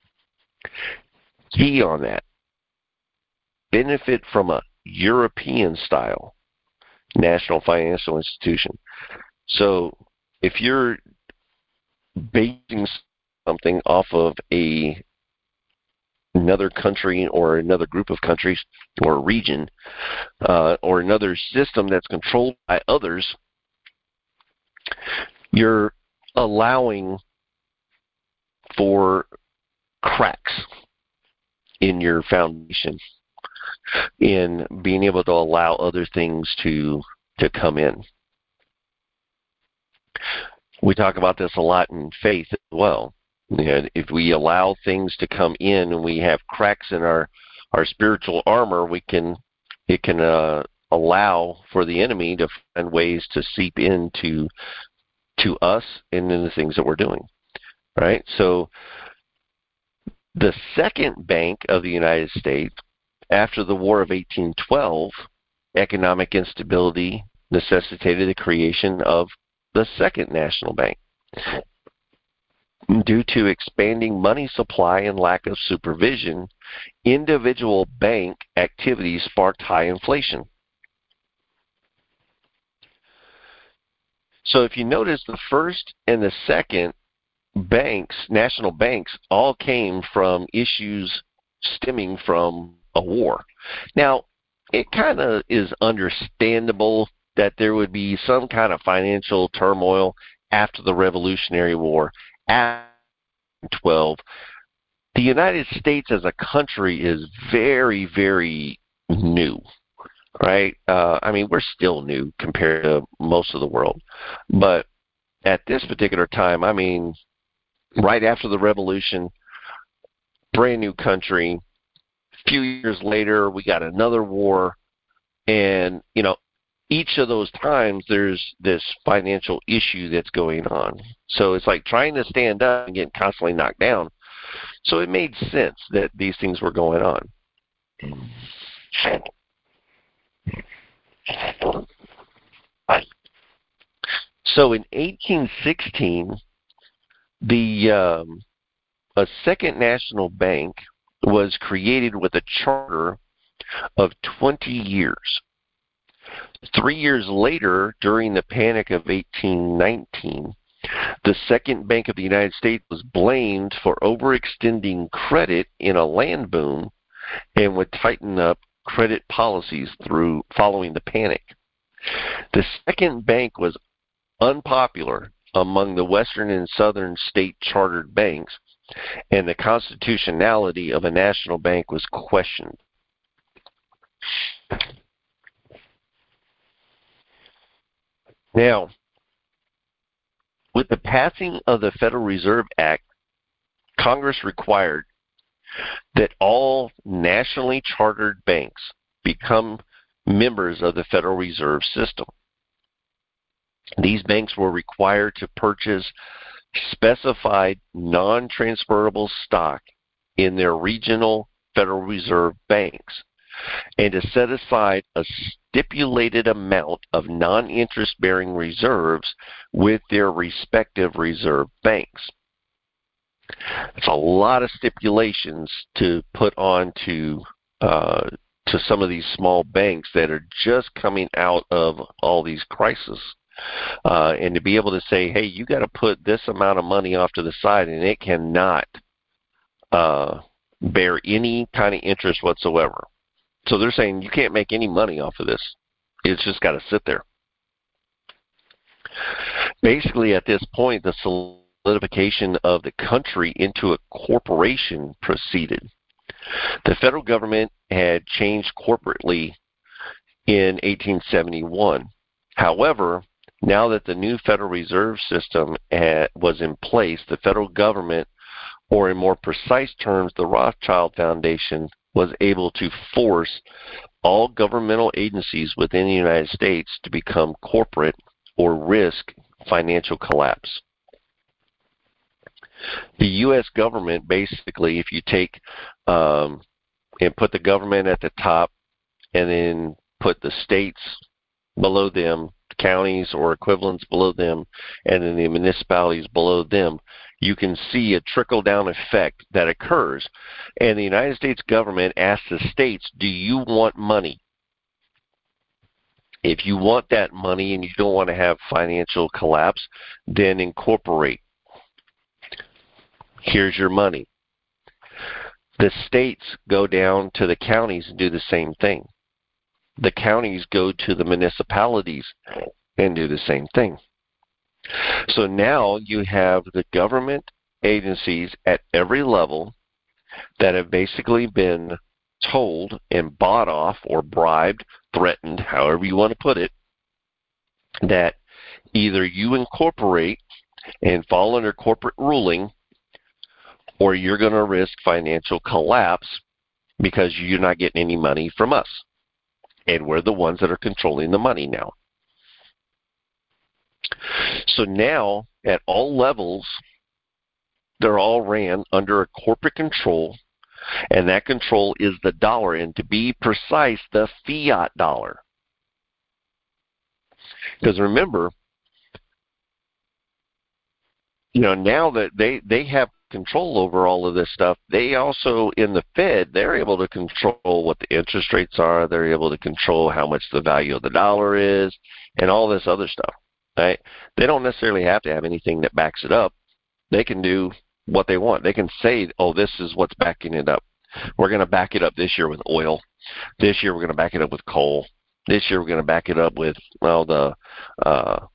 Key on that, benefit from a European-style national financial institution. So if you're basing something off of a another country or another group of countries or a region uh, or another system that's controlled by others, you're allowing for cracks in your foundation in being able to allow other things to to come in. We talk about this a lot in faith as well. And if we allow things to come in and we have cracks in our, our spiritual armor, we can it can uh, allow for the enemy to find ways to seep into to us and in the things that we're doing. Right? So the second bank of the United States, after the War of eighteen twelve, economic instability necessitated the creation of the second national bank. Due to expanding money supply and lack of supervision, individual bank activities sparked high inflation. So if you notice, the first and the second banks, national banks, all came from issues stemming from a war. Now, it kind of is understandable that there would be some kind of financial turmoil after the Revolutionary War. After twelve, the United States as a country is very, very new, right? Uh, I mean, we're still new compared to most of the world. But at this particular time, I mean, right after the Revolution, brand new country. A few years later, we got another war. And, you know, each of those times there's this financial issue that's going on. So it's like trying to stand up and getting constantly knocked down. So it made sense that these things were going on. So in eighteen sixteen, the um, a second national bank was created with a charter of twenty years. Three years later, during the Panic of eighteen nineteen, the Second Bank of the United States was blamed for overextending credit in a land boom and would tighten up credit policies through following the panic. The Second Bank was unpopular among the Western and Southern state chartered banks, and the constitutionality of a national bank was questioned. Now, with the passing of the Federal Reserve Act, Congress required that all nationally chartered banks become members of the Federal Reserve System. These banks were required to purchase specified non-transferable stock in their regional Federal Reserve banks and to set aside a stipulated amount of non-interest-bearing reserves with their respective reserve banks. It's a lot of stipulations to put on to, uh, to some of these small banks that are just coming out of all these crises. Uh, and to be able to say, hey, you got to put this amount of money off to the side, and it cannot uh, bear any kind of interest whatsoever. So they're saying you can't make any money off of this. It's just got to sit there. Basically, at this point, the solidification of the country into a corporation proceeded. The federal government had changed corporately in eighteen seventy-one. However, now that the new Federal Reserve System had, was in place, the federal government, or in more precise terms, the Rothschild Foundation, was able to force all governmental agencies within the United States to become corporate or risk financial collapse. The U S government, basically, if you take um, and put the government at the top and then put the states below them, counties or equivalents below them, and then the municipalities below them, you can see a trickle-down effect that occurs. And the United States government asks the states, do you want money? If you want that money and you don't want to have financial collapse, then incorporate. Here's your money. The states go down to the counties and do the same thing. The counties go to the municipalities and do the same thing. So now you have the government agencies at every level that have basically been told and bought off or bribed, threatened, however you want to put it, that either you incorporate and fall under corporate ruling, or you're going to risk financial collapse because you're not getting any money from us. And we're the ones that are controlling the money now. So now, at all levels, they're all ran under a corporate control, and that control is the dollar, and to be precise, the fiat dollar. Because remember, you know, now that they, they have control over all of this stuff, they also, in the Fed, they're able to control what the interest rates are, they're able to control how much the value of the dollar is, and all this other stuff. Right? They don't necessarily have to have anything that backs it up. They can do what they want. They can say, oh, this is what's backing it up. We're going to back it up this year with oil. This year we're going to back it up with coal. This year we're going to back it up with, well, the uh,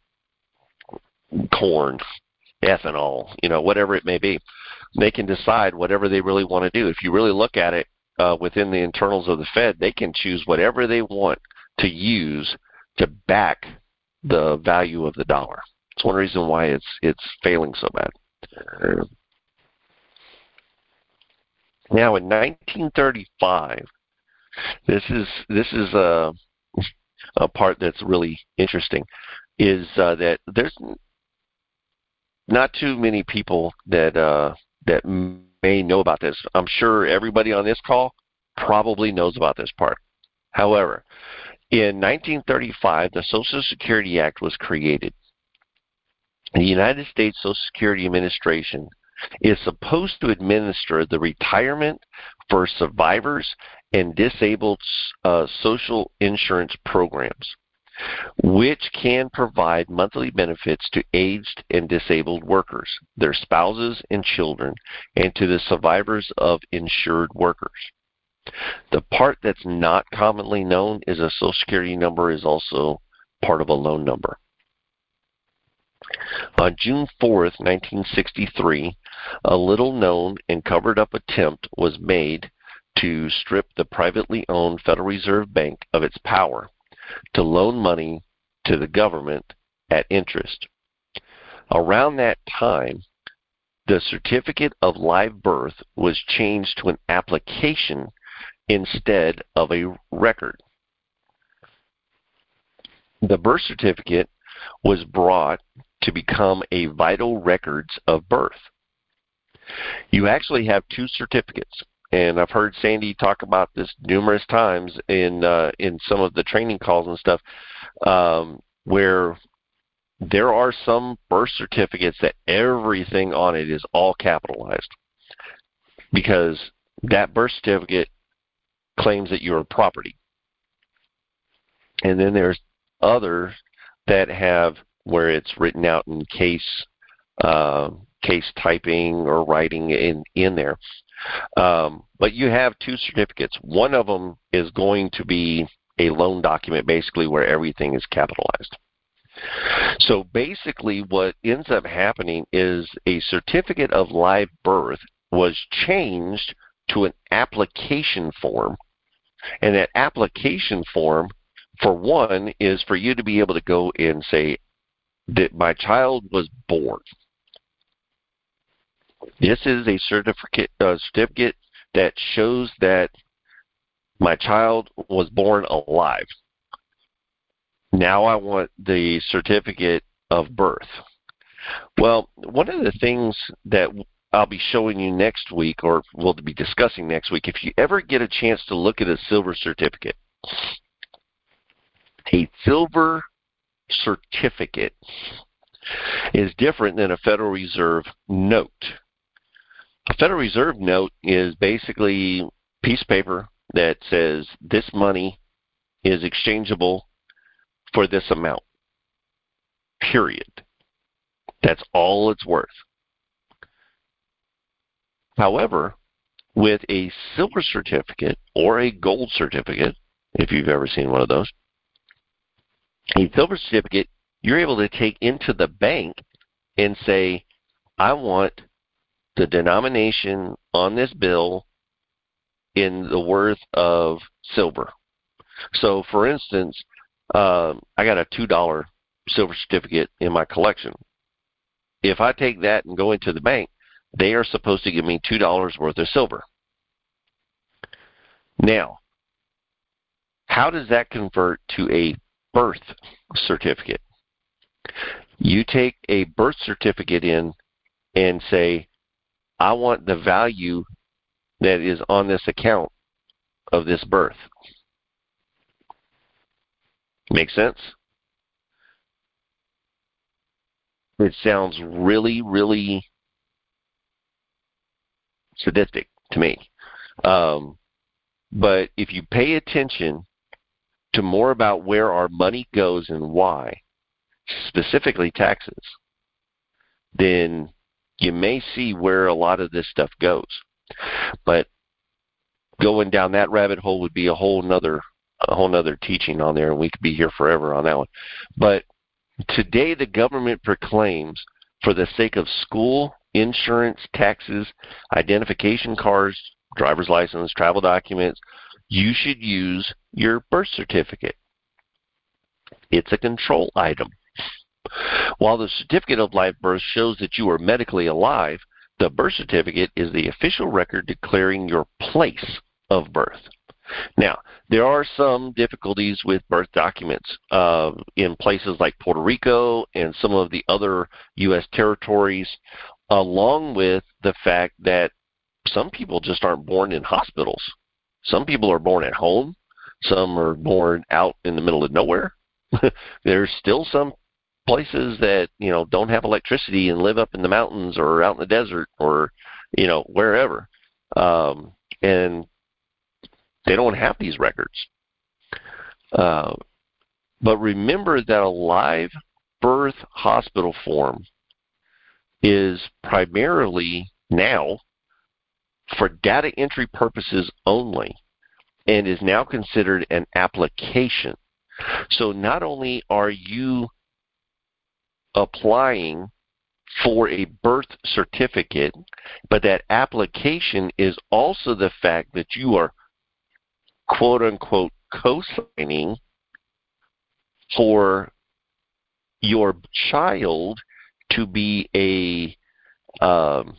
corn, ethanol, you know, whatever it may be. They can decide whatever they really want to do. If you really look at it uh, within the internals of the Fed, they can choose whatever they want to use to back the value of the dollar. It's one reason why it's it's failing so bad. Now, in nineteen thirty-five, this is this is a a part that's really interesting, is uh, that there's not too many people that uh, that may know about this. I'm sure everybody on this call probably knows about this part. However, in nineteen thirty-five, the Social Security Act was created. The United States Social Security Administration is supposed to administer the retirement for survivors and disabled uh, social insurance programs, which can provide monthly benefits to aged and disabled workers, their spouses and children, and to the survivors of insured workers. The part that's not commonly known is a Social Security number is also part of a loan number. On June fourth, nineteen sixty-three, a little-known and covered-up attempt was made to strip the privately owned Federal Reserve Bank of its power to loan money to the government at interest. Around that time, the certificate of live birth was changed to an application instead of a record. The birth certificate was brought to become a vital records of birth. You actually have two certificates, and I've heard Sandy talk about this numerous times in uh, in some of the training calls and stuff, um, where there are some birth certificates that everything on it is all capitalized because that birth certificate claims that you're property. And then there's others that have where it's written out in case uh, case typing or writing in, in there. Um, but you have two certificates. One of them is going to be a loan document, basically, where everything is capitalized. So basically what ends up happening is a certificate of live birth was changed to an application form. And that application form, for one, is for you to be able to go and say that my child was born. This is a certificate, uh, certificate that shows that my child was born alive. Now I want the certificate of birth. Well, one of the things that I'll be showing you next week, or we'll be discussing next week, if you ever get a chance to look at a silver certificate, a silver certificate is different than a Federal Reserve note. A Federal Reserve note is basically a piece of paper that says this money is exchangeable for this amount, period. That's all it's worth. However, with a silver certificate or a gold certificate, if you've ever seen one of those, a silver certificate, you're able to take into the bank and say, I want the denomination on this bill in the worth of silver. So, for instance, um, I got a two dollar silver certificate in my collection. If I take that and go into the bank, they are supposed to give me two dollars worth of silver. Now, how does that convert to a birth certificate? You take a birth certificate in and say, I want the value that is on this account of this birth. Make sense? It sounds really, really sadistic to me. Um, but if you pay attention to more about where our money goes and why, specifically taxes, then you may see where a lot of this stuff goes. But going down that rabbit hole would be a whole nother a whole nother teaching on there, and we could be here forever on that one. But today the government proclaims, for the sake of school, insurance, taxes, identification cards, driver's license, travel documents, you should use your birth certificate. It's a control item. While the certificate of live birth shows that you are medically alive, the birth certificate is the official record declaring your place of birth. Now, there are some difficulties with birth documents uh, in places like Puerto Rico and some of the other U S territories, along with the fact that some people just aren't born in hospitals. Some people are born at home. Some are born out in the middle of nowhere. There's still some places that, you know, don't have electricity and live up in the mountains or out in the desert or, you know, wherever. Um, and they don't have these records. Uh, but remember that a live birth hospital form is primarily now for data entry purposes only and is now considered an application. So not only are you applying for a birth certificate, but that application is also the fact that you are quote-unquote co-signing for your child to be a um,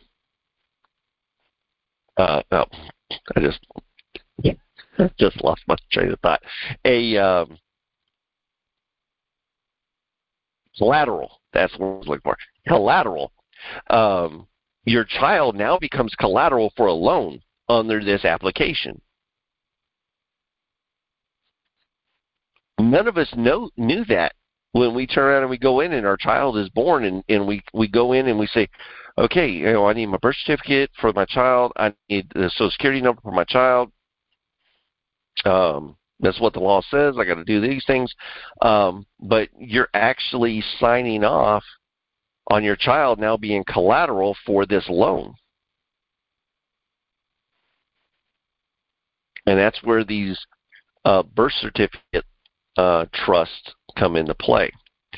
uh, oh, I just just lost my train of thought. A um, collateral. That's what I was looking for. Collateral. Um, your child now becomes collateral for a loan under this application. None of us know, knew that when we turn around and we go in and our child is born and, and we, we go in and we say, okay, you know, I need my birth certificate for my child. I need the Social Security number for my child. Um, that's what the law says. I got to do these things. Um, but you're actually signing off on your child now being collateral for this loan. And that's where these uh, birth certificate uh, trusts come into play.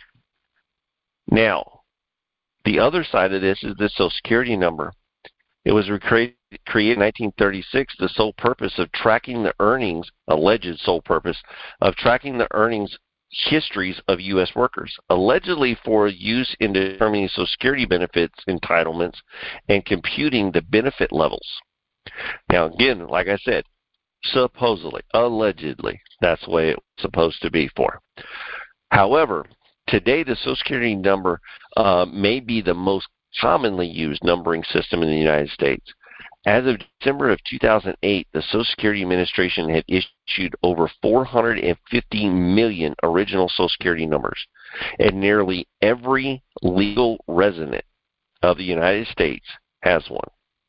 Now, the other side of this is the Social Security number. It was recre- created in nineteen thirty-six, the sole purpose of tracking the earnings, alleged sole purpose, of tracking the earnings histories of U S workers, allegedly for use in determining Social Security benefits entitlements and computing the benefit levels. Now, again, like I said, supposedly, allegedly, that's the way it's supposed to be for. However, today the Social Security number uh, may be the most commonly used numbering system in the United States. As of December of two thousand eight, the Social Security Administration had issued over four hundred fifty million original Social Security numbers, and nearly every legal resident of the United States has one.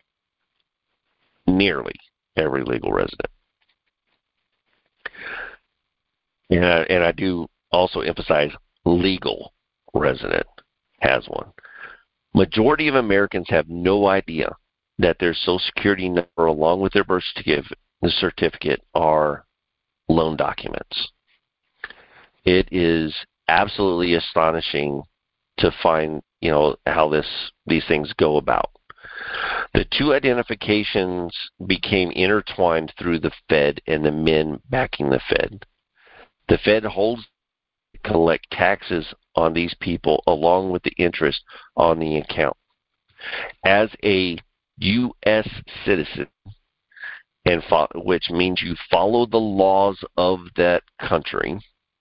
Nearly every legal resident. And I, and I do also emphasize legal resident has one. Majority of Americans have no idea that their Social Security number along with their birth certificate are loan documents. It is absolutely astonishing to find, you know, how this these things go about. The two identifications became intertwined through the Fed and the men backing the Fed. The Fed holds collect taxes on these people along with the interest on the account. As a U S citizen, and fo- which means you follow the laws of that country,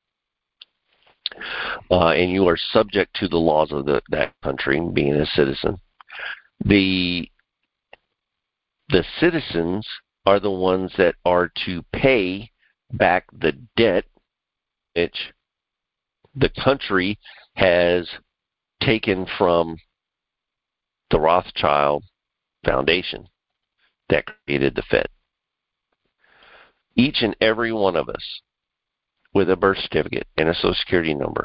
uh, and you are subject to the laws of the, that country, being a citizen. The the citizens are the ones that are to pay back the debt which the country has taken from the Rothschild Foundation that created the Fed. Each and every one of us with a birth certificate and a Social Security number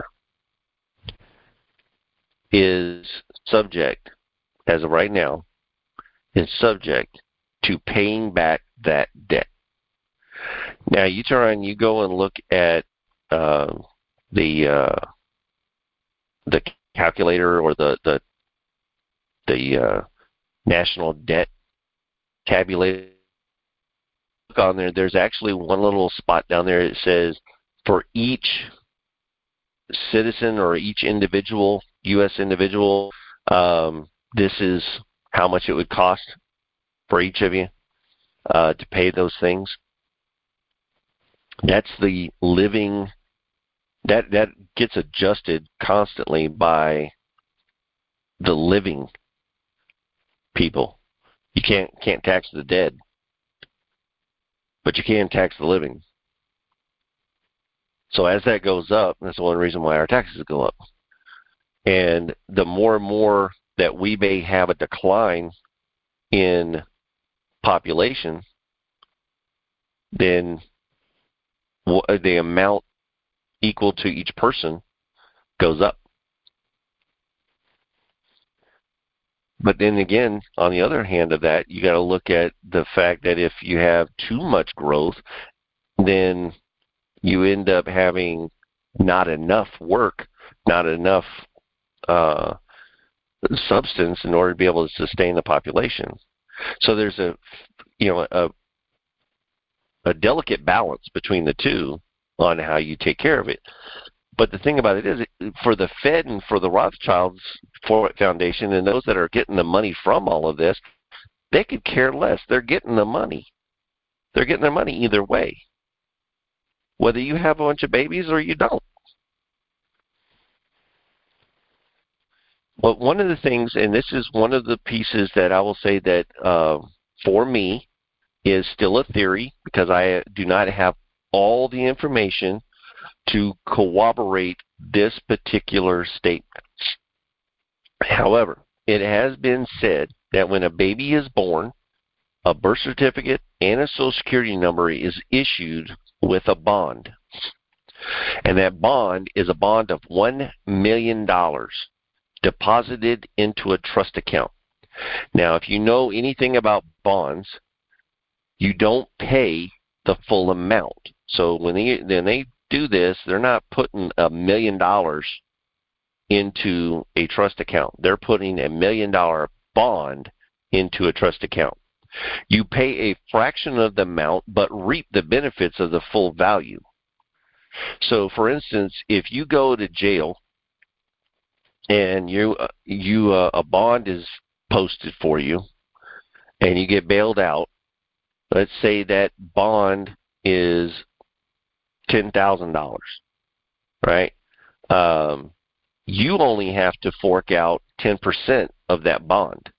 is subject, as of right now, is subject to paying back that debt. Now, you turn around and you go and look at uh, the uh, the calculator or the the the uh, national debt tabulator. Look on there. There's actually one little spot down there that says for each citizen or each individual, U S individual, um, this is how much it would cost for each of you uh, to pay those things. That's the living. That that gets adjusted constantly by the living people. You can't can't tax the dead, but you can tax the living. So as that goes up, that's the one reason why our taxes go up. And the more and more that we may have a decline in population, then the amount equal to each person goes up. But then again, on the other hand of that, you got to look at the fact that if you have too much growth, then you end up having not enough work, not enough uh, substance in order to be able to sustain the population. So there's a, you know, a a delicate balance between the two on how you take care of it. But the thing about it is, for the Fed and for the Rothschilds Foundation and those that are getting the money from all of this, they could care less. They're getting the money. They're getting their money either way, whether you have a bunch of babies or you don't. But one of the things, and this is one of the pieces that I will say that uh, for me is still a theory because I do not have all the information to corroborate this particular statement. However, it has been said that when a baby is born, a birth certificate and a Social Security number is issued with a bond. And that bond is a bond of one million dollars deposited into a trust account. Now, if you know anything about bonds, you don't pay the full amount. So when they, when they do this, they're not putting a million dollars into a trust account. They're putting a million dollar bond into a trust account. You pay a fraction of the amount, but reap the benefits of the full value. So, for instance, if you go to jail and you uh, you uh, a bond is posted for you, and you get bailed out, let's say that bond is ten thousand dollars, right? Um, you only have to fork out ten percent of that bond.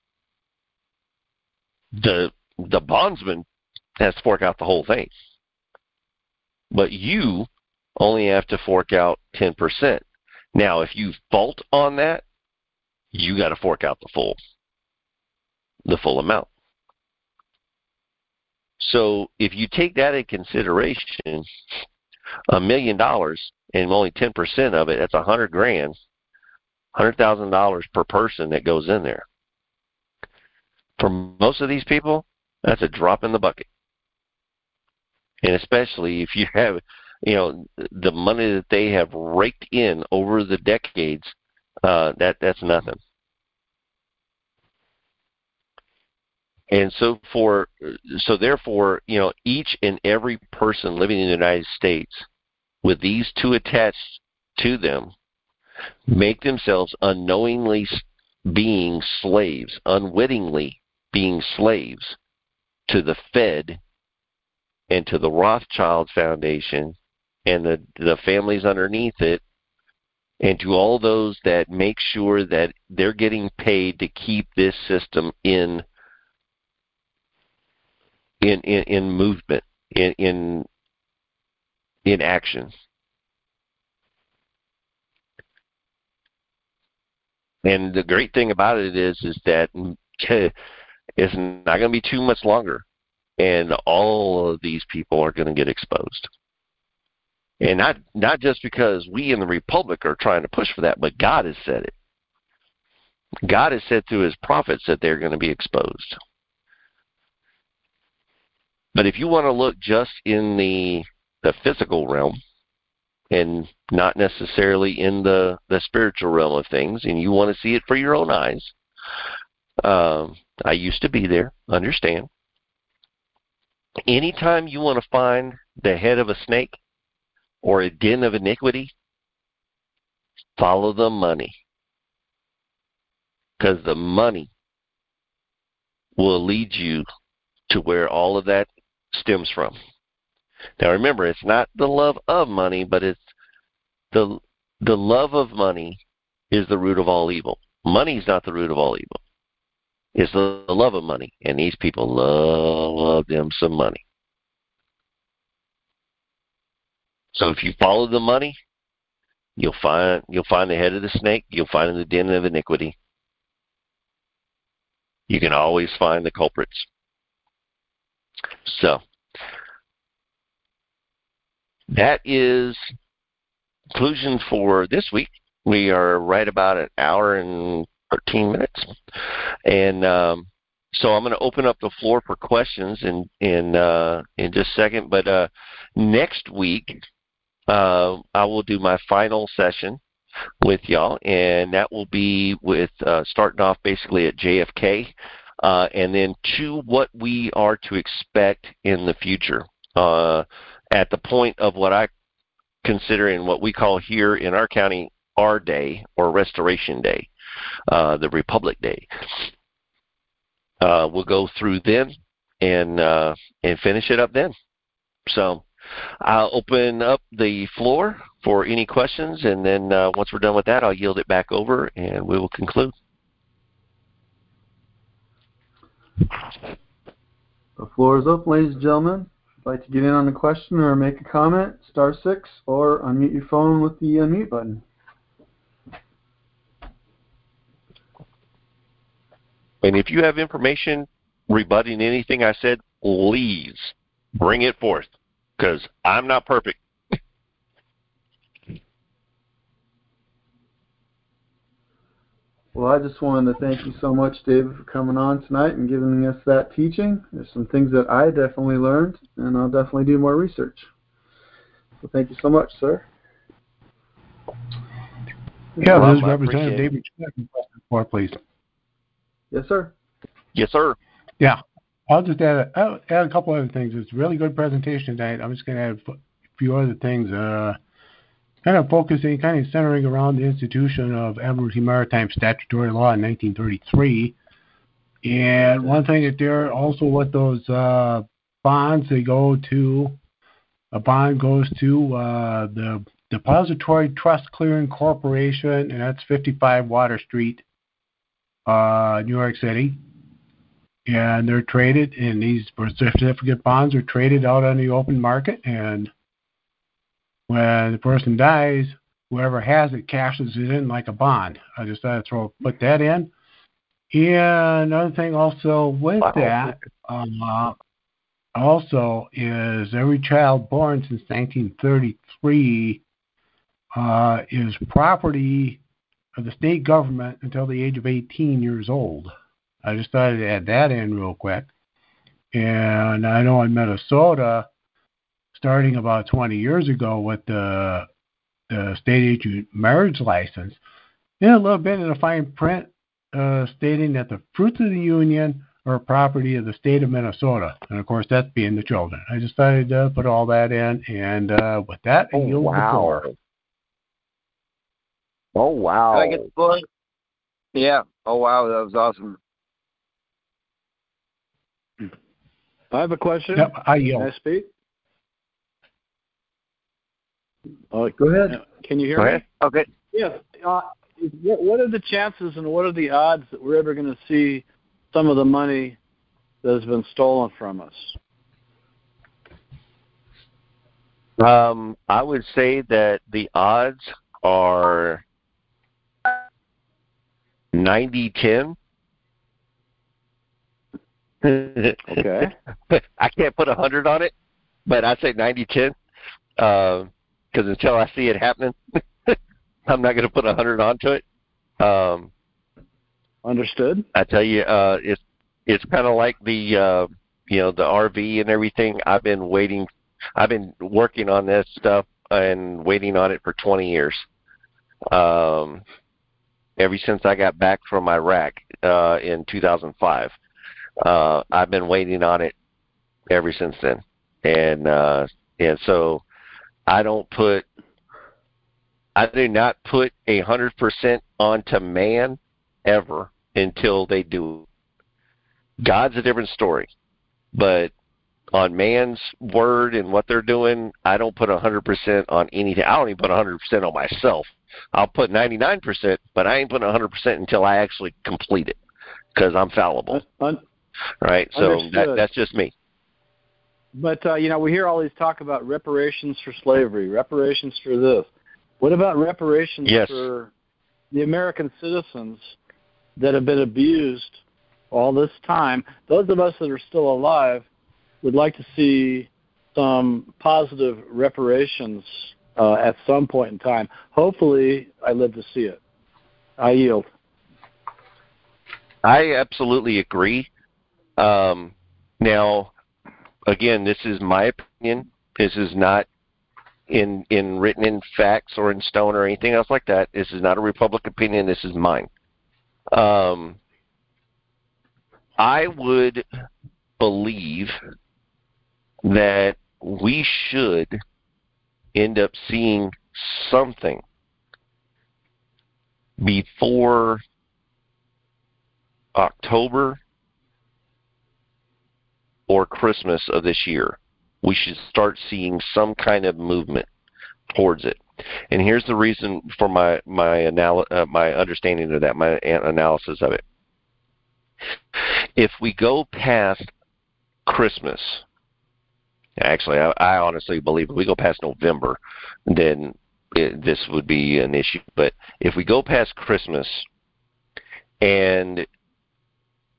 The the bondsman has to fork out the whole thing, but you only have to fork out ten percent. Now, if you fault on that, you got to fork out the full the full amount. So if you take that in consideration, a million dollars and only ten percent of it, that's a hundred grand, hundred thousand dollars per person that goes in there. For most of these people, that's a drop in the bucket. And especially if you have, you know, the money that they have raked in over the decades, uh, that that's nothing. And so for, so therefore, you know, each and every person living in the United States with these two attached to them make themselves unknowingly being slaves, unwittingly being slaves to the Fed and to the Rothschild Foundation and the, the families underneath it, and to all those that make sure that they're getting paid to keep this system in in in, in movement, in, in in action. And the great thing about it is is that it's not going to be too much longer, and all of these people are going to get exposed. And not not just because we in the Republic are trying to push for that, but God has said it. God has said through his prophets that they're going to be exposed. But if you want to look just in the the physical realm and not necessarily in the, the spiritual realm of things, and you want to see it for your own eyes, um, I used to be there, understand. Anytime you want to find the head of a snake or a den of iniquity, follow the money. Because the money will lead you to where all of that stems from. Now remember, it's not the love of money, but it's the the love of money is the root of all evil. Money is not the root of all evil. It's the, the love of money, and these people love, love them some money. So if you follow the money, you'll find you'll find the head of the snake. You'll find the den of iniquity. You can always find the culprits. So that is conclusion for this week. We are right about an hour and thirteen minutes, and um, so I'm going to open up the floor for questions in in uh, in just a second. But uh, next week, uh, I will do my final session with y'all, and that will be with uh, starting off basically at J F K, uh, and then to what we are to expect in the future uh, at the point of what I consider in what we call here in our county our day or Restoration Day, uh, the Republic Day. Uh, we'll go through then and uh, and finish it up then. So I'll open up the floor for any questions, and then uh, once we're done with that, I'll yield it back over, and we will conclude. The floor is open, ladies and gentlemen. If you'd like to get in on the question or make a comment, star six, or unmute your phone with the unmute button. And if you have information rebutting anything I said, please bring it forth, because I'm not perfect. Well, I just wanted to thank you so much, David, for coming on tonight and giving us that teaching. There's some things that I definitely learned, and I'll definitely do more research. So thank you so much, sir. Yeah, Rob, this is I Representative appreciate David Schmidt, please. Yes, sir. Yes, sir. Yeah, I'll just add a, I'll add a couple other things. It's a really good presentation tonight. I'm just going to add a few other things. Uh, kind of focusing, kind of centering around the institution of Admiralty Maritime Statutory Law in nineteen thirty-three. And one thing that there also what those uh, bonds, they go to, a bond goes to uh, the Depository Trust Clearing Corporation, and that's fifty-five Water Street, uh, New York City. And they're traded, and these certificate bonds are traded out on the open market, and when the person dies, whoever has it cashes it in like a bond. I just thought I'd throw, put that in. And another thing also with Wow. that, um, uh, also is every child born since nineteen thirty-three uh, is property of the state government until the age of eighteen years old. I just thought I'd add that in real quick. And I know in Minnesota, starting about twenty years ago with the, the state age marriage license, in a little bit in the fine print uh, stating that the fruits of the union are property of the state of Minnesota. And, of course, that's being the children. I just thought I'd uh, put all that in. And uh, with that, I Oh, yield the wow. floor. Oh, wow. Can I get the floor? Yeah. Oh, wow. That was awesome. I have a question. Yep, I yield. Can I speak? Oh, Go ahead. Can you hear Go me? ahead. Okay. Yes. Uh, what what are the chances and what are the odds that we're ever going to see some of the money that has been stolen from us? Um, I would say that the odds are ninety ten. Okay. I can't put a hundred on it, but I say ninety ten, because uh, until I see it happening, I'm not going to put a hundred onto it. Um, Understood. I tell you, uh, it's it's kind of like the uh, you know the R V and everything. I've been waiting, I've been working on this stuff and waiting on it for twenty years. Um, ever since I got back from Iraq uh, in two thousand five. Uh, I've been waiting on it ever since then, and uh, and so I don't put, I do not put a hundred percent onto man ever until they do. God's a different story, but on man's word and what they're doing, I don't put a hundred percent on anything. I don't even put a hundred percent on myself. I'll put ninety-nine percent, but I ain't putting a hundred percent until I actually complete it, because I'm fallible. Un- Right, so that, Understood. that's just me. But, uh, you know, we hear all these talk about reparations for slavery, reparations for this. What about reparations Yes. for the American citizens that have been abused all this time? Those of us that are still alive would like to see some positive reparations uh, at some point in time. Hopefully, I live to see it. I yield. I absolutely agree. Um, now, again, this is my opinion. This is not in in written in facts or in stone or anything else like that. This is not a Republican opinion. This is mine. Um, I would believe that we should end up seeing something before October or Christmas of this year. We should start seeing some kind of movement towards it. And here's the reason for my my anal- uh, my understanding of that, my analysis of it. If we go past Christmas, actually, I, I honestly believe if we go past November, then it, this would be an issue. But if we go past Christmas and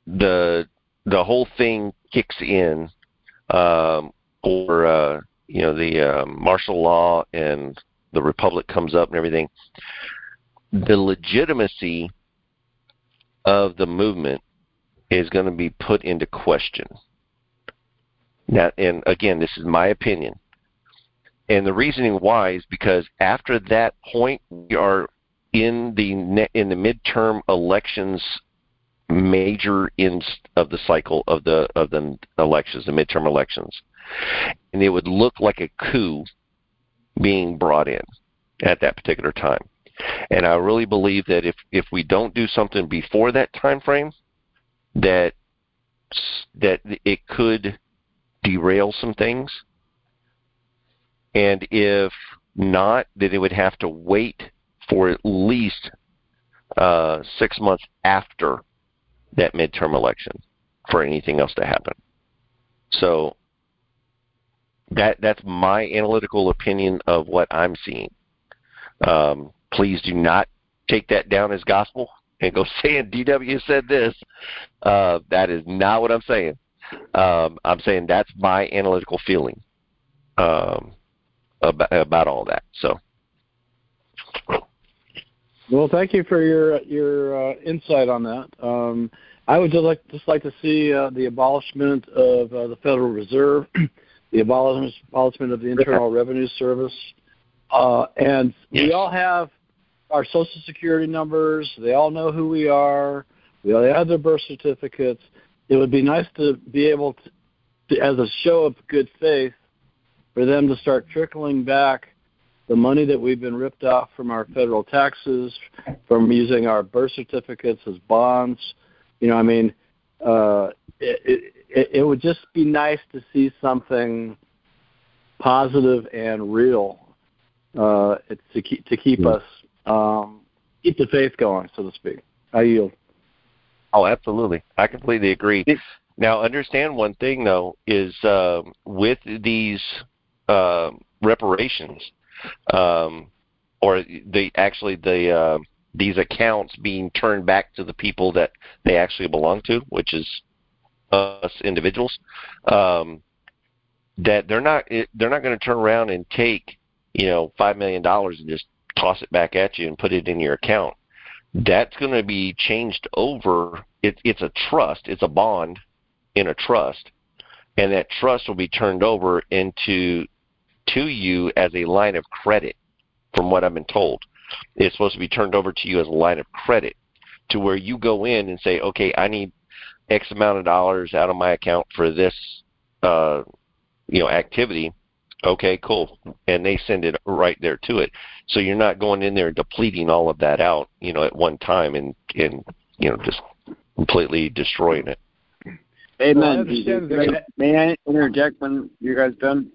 the the whole thing kicks in, um, or uh, you know the uh, martial law and the republic comes up and everything, the legitimacy of the movement is going to be put into question. Now, and again, this is my opinion. And the reasoning why is because after that point, we are in the in the midterm elections, major ends of the cycle of the of the elections, the midterm elections, and it would look like a coup being brought in at that particular time. And I really believe that if if we don't do something before that time frame, that that it could derail some things. And if not, then it would have to wait for at least uh, six months after that midterm election for anything else to happen. So that that's my analytical opinion of what I'm seeing. Um, please do not take that down as gospel and go saying D W said this. Uh, that is not what I'm saying. Um, I'm saying that's my analytical feeling um, about, about all that. So, well, thank you for your your uh, insight on that. Um, I would just like just like to see uh, the abolishment of uh, the Federal Reserve, the abolishment abolishment of the Internal Revenue Service, uh, and yes. we all have our Social Security numbers. They all know who we are. We all have their birth certificates. It would be nice to be able to, to, as a show of good faith, for them to start trickling back the money that we've been ripped off from our federal taxes, from using our birth certificates as bonds. You know, I mean, uh, it, it, it would just be nice to see something positive and real uh, to keep to keep us um, keep the faith going, so to speak. I yield. Oh, absolutely. I completely agree. Now, understand one thing, though, is uh, with these uh, reparations, um, or the actually the uh, these accounts being turned back to the people that they actually belong to, which is us individuals, um, that they're not they're not going to turn around and take you know five million dollars and just toss it back at you and put it in your account. That's going to be changed over. It, it's a trust. It's a bond in a trust, and that trust will be turned over into to you as a line of credit. From what I've been told, it's supposed to be turned over to you as a line of credit, to where you go in and say, okay, I need X amount of dollars out of my account for this, uh, you know, activity. Okay, cool. And they send it right there to it. So you're not going in there and depleting all of that out, you know, at one time and, and you know, just completely destroying it. Amen. Well, I May I interject when you guys done?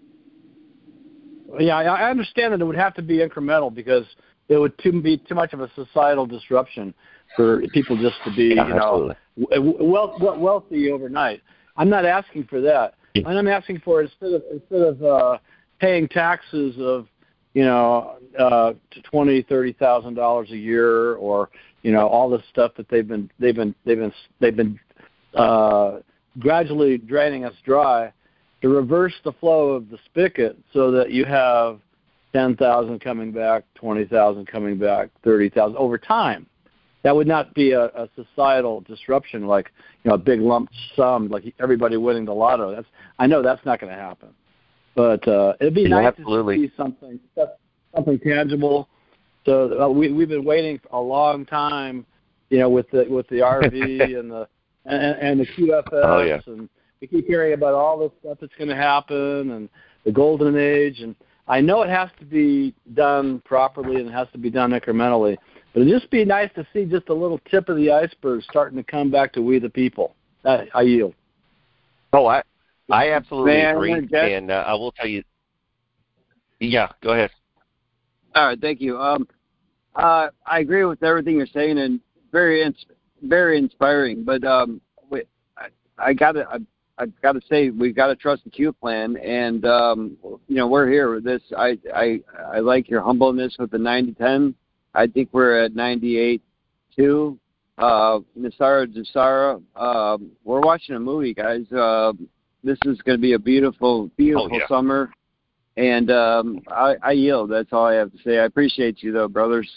Yeah, I understand that it would have to be incremental because it would too, be too much of a societal disruption for people just to be, yeah, you know, wealth, wealthy overnight. I'm not asking for that. And I'm asking for instead of instead of uh, paying taxes of you know uh, to twenty, thirty thousand dollars a year, or you know all this stuff that they've been they've been they've been they've been uh, gradually draining us dry, to reverse the flow of the spigot so that you have ten thousand coming back, twenty thousand coming back, thirty thousand over time. That would not be a, a societal disruption like you know a big lump sum like everybody winning the lotto. That's I know that's not going to happen, but uh, it'd be yeah, nice absolutely. to see something something tangible. So uh, we we've been waiting a long time, you know, with the with the R V and the and, and the Q F S, oh, yeah. and we keep hearing about all this stuff that's going to happen and the golden age. And I know it has to be done properly and it has to be done incrementally. But it'd just be nice to see just a little tip of the iceberg starting to come back to we the people. I, I yield. Oh, I I absolutely Man, agree, and uh, I will tell you. Yeah, go ahead. All right, thank you. Um, uh, I agree with everything you're saying, and very, ins- very inspiring. But um, we, I, I gotta, I, I gotta say, we gotta trust the Q plan, and um, you know, we're here with this. I, I, I like your humbleness with the ninety ten. I think we're at ninety-eight two, uh, Nasara Jasara. Uh, we're watching a movie, guys. Uh, this is going to be a beautiful, beautiful Oh, yeah. summer. And um, I, I yield. That's all I have to say. I appreciate you, though, brothers.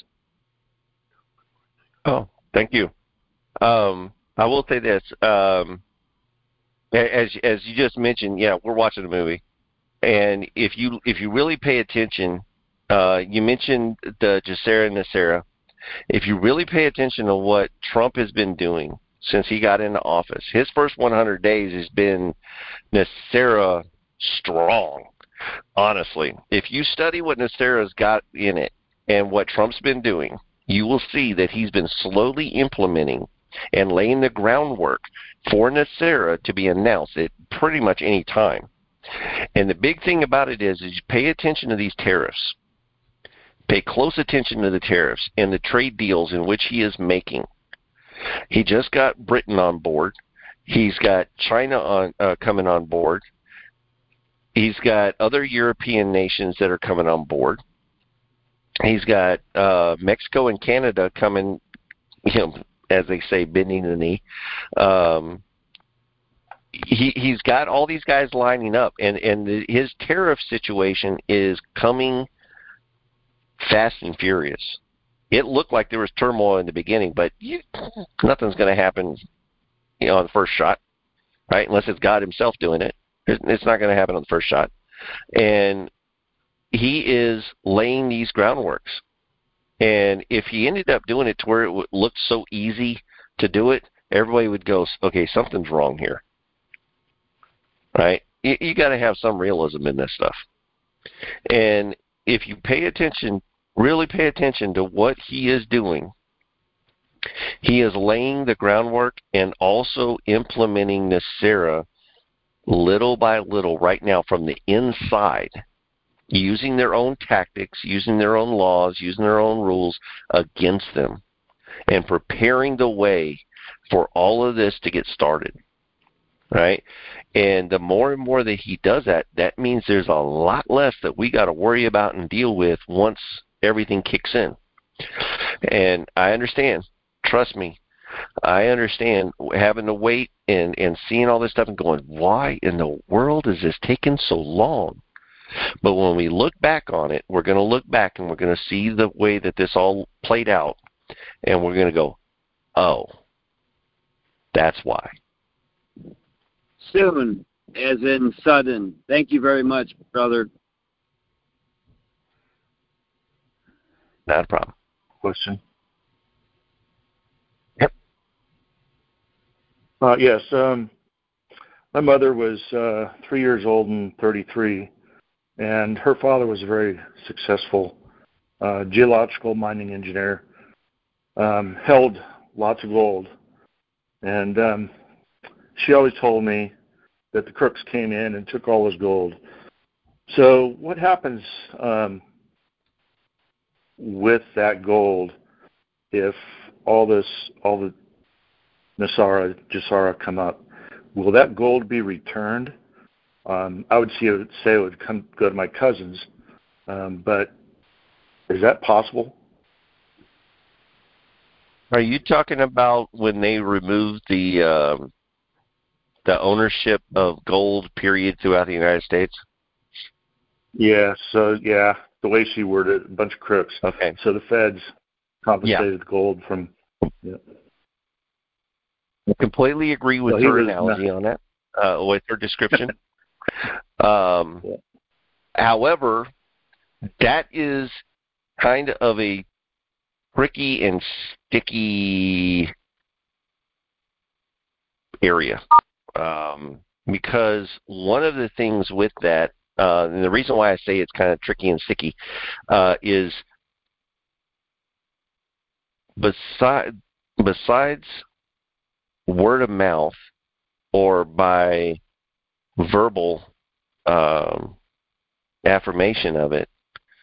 Oh, thank you. Um, I will say this. Um, as as you just mentioned, yeah, we're watching a movie, and if you if you really pay attention, uh, you mentioned the Jasara and Nasara. If you really pay attention to what Trump has been doing since he got into office, his first one hundred days has been Nasara strong. Honestly, if you study what Nasara's got in it and what Trump's been doing, you will see that he's been slowly implementing and laying the groundwork for Nasara to be announced at pretty much any time. And the big thing about it is, is you pay attention to these tariffs. Pay close attention to the tariffs and the trade deals in which he is making. He just got Britain on board. He's got China on uh, coming on board. He's got other European nations that are coming on board. He's got uh, Mexico and Canada coming, you know, as they say, bending the knee. Um, he, he's got all these guys lining up, and, and the, his tariff situation is coming fast and furious. It looked like there was turmoil in the beginning, but you, nothing's going to happen, you know, on the first shot, right? Unless it's God himself doing it. It's not going to happen on the first shot. And he is laying these groundworks. And if he ended up doing it to where it looked so easy to do it, everybody would go, okay, something's wrong here. Right? You, you got to have some realism in this stuff. And if you pay attention, really pay attention to what he is doing, he is laying the groundwork and also implementing Nasara little by little right now from the inside, using their own tactics, using their own laws, using their own rules against them, and preparing the way for all of this to get started, right? And the more and more that he does that, that means there's a lot less that we got to worry about and deal with once everything kicks in. And I understand. Trust me. I understand having to wait and, and seeing all this stuff and going, why in the world is this taking so long? But when we look back on it, we're going to look back and we're going to see the way that this all played out. And we're going to go, oh, that's why. Soon, as in sudden. Thank you very much, brother. Not a problem. Question. Yep. Uh, yes. Um, my mother was uh, three years old and thirty-three, and her father was a very successful uh, geological mining engineer, um, held lots of gold. And um, she always told me that the crooks came in and took all his gold. So what happens um, with that gold if all this, all the Nasara, Jasara come up? Will that gold be returned? Um, I would see it, say it would come go to my cousins, um, but is that possible? Are you talking about when they removed the um, the ownership of gold, period, throughout the United States? Yeah. So yeah, the way she worded it, a bunch of crooks. Okay. So the feds confiscated Yeah. the gold from. Yeah. I completely agree with Well, he her was analogy not- on that, uh, with her description. um, Yeah. However, that is kind of a tricky and sticky area, um, because one of the things with that, uh, and the reason why I say it's kind of tricky and sticky, uh, is beside, besides word of mouth or by verbal um, affirmation of it,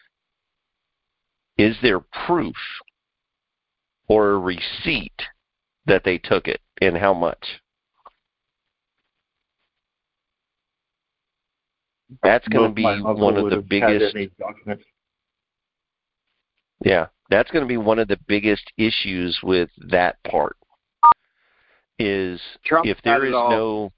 is there proof or a receipt that they took it and how much? That's going to be one of the biggest. Yeah, that's going to be one of the biggest issues with that part. is Trump if there is no,